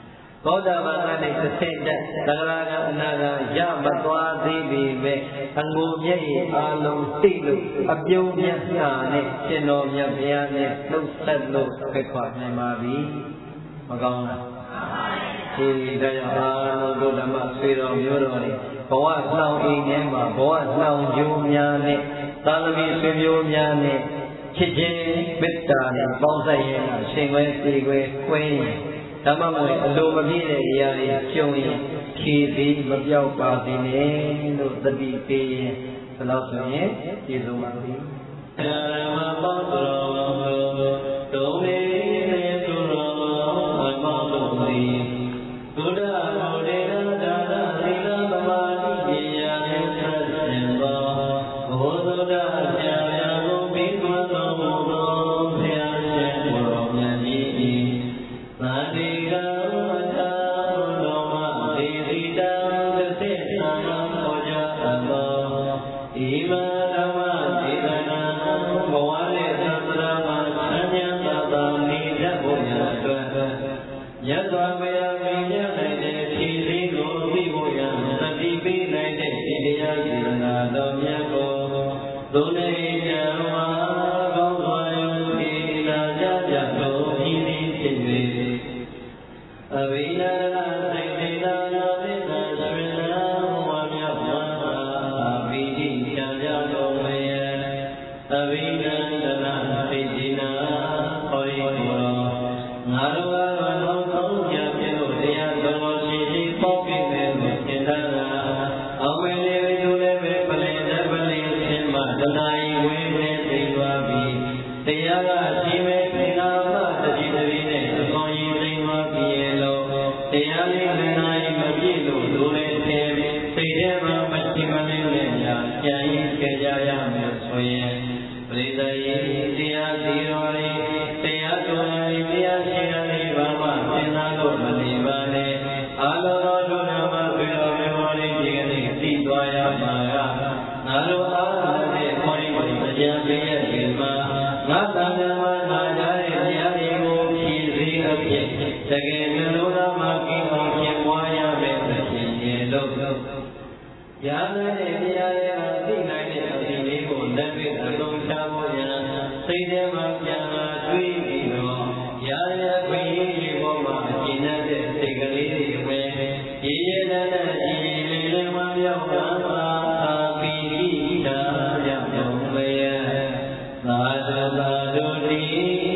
သောတာပန်ကနေသစင်တဲ့သဂရာကအနာဂတ်ရမသွားသေးပေမဲ့အငိုမျက်ရည်အာလုံးသိလို့အပြုံးမျက်နှာနဲ့ရှင်တော်မြတ်ဘုရားနဲ့နှုတ်ဆက်လို့ဖက်ခွာနိုင်ပါပြီမကောင်းလားဒီတရားအားလုံးတို့ဓမ္မဆွေတော်မျိုးတော်တွေဘဝနှောင်အိမ်ထဲမှာဘဝနှောင်ကြိုးများနဲ့သာသမီဆွေမျိုးများနဲ့ချစ်ချင်းမေတ္တာနဲ့ပေါင်းဆက်ရင်ရှင်ခွဲပြေခွဲခွဲရင်ဓမ္မမွေအလိုမပြည့်တဲ့အရာတွေကျုံရင်ဖြည်ပြီးမပြောက်ပါစေနဲ့လို့သတိပေးရင်ဘယ်လောက်ဆိုရင်ပြည့်စုံပါပြီ။ဓမ္မပေါင်းတော်ဒုံနေနေသူတော်အပေါင်းတို့သည်ဘုရားမောဒေနာဒါနသီလသမာဓိဉာဏ်နဲ့ဆက်ရှင်သောဘုရားဆရာများကိုပြီးသွန်တော်မူသောဘုရားရှင်ကိုယ်တော်မြတ်ကြီး၏သာတိကသာတော်မဒေတိတံသစ္စာနာပေါ်ကြအပ်သောဣမဓမ္မဒေသနာဘဝနဲ့သံဃာမှာဆန်းဉာဏ်သာနေတတ်ဖို့ရအတွက်ယသဝေယမိညာနိုင်တဲ့ဖြည့်စည်းကိုသိဖို့ရသတိပေးနိုင်တဲ့ဒီတရားစေတနာတော်မြတ်ကိုသူနေကြမှာကောင်းစွာယုံကြည်လာကြကြတော်ဤသည်ဖြစ်၍အဝိနာရစိတ်ဒေနာနာသစ္စာဆွေနာဝါမြောက်မှာအဘိဓိချာကြတော်မယအဝိနာရစိတ်ဒေနာဟောရီတော်ငါတို့ကတော့ကောင်းကြပြလို့တရားတော်ရှိရှိပေါ်ပြမယ်လို့သင်္ထားတာအဝိနေသူလည်းပဲပလင်တဲ့ပလင်ရှင်မတနာယီဝိနေသိသွားပြီတရားကရှိမဲ့ပင်နာမတတိတတိနဲ့အကောင်းကြီးသိသွားပြီလို့တရားလေးပင်နာယီမပြည့်လို့လူလည်းသိစိတ်ထဲမှာမရှိမနေနဲ့ညာကြံရင်ကြကြရမယ်ဆိုရင်ပရိသတ်ရဲ့တရားစီတော်လေးတရားတော်လေးတရားရှိရလေးဘာမှသင်သားလို့မနေပါနဲ့အာလောတော်တို့နာမဆွေတော်မျိုးလေးဒီကနေ့သိသွားရမှာကငါတို့အားလုံးနဲ့ခေါင်းကိုတရားပေးရခြင်းမှာငါသံဃာမှာနာကြတဲ့တရားတွေကိုဖြည့်စည်းအဖြစ်တကယ်နှလုံးသားမှာကင်းအောင်ဖြစ်ပွားရမယ်ဆိုရင်လို့ရာဇတဲ့တရားရဲ့အသိနိုင်တဲ့အသိလေးကိုလက်တွေ့အလုံးချဖို့ရစိတ်ထဲမှာပြန်လာတွေးပြီးတော့ရာဇခွင့်ရေးပေါ်မှာကျင့်တဲ့စိတ်ကလေးတွေပဲရည်ရတဲ့ကြည်လေးလေးမှပြောင်းလာပါပိဋိတာရမောမယသာသနာတို့တိ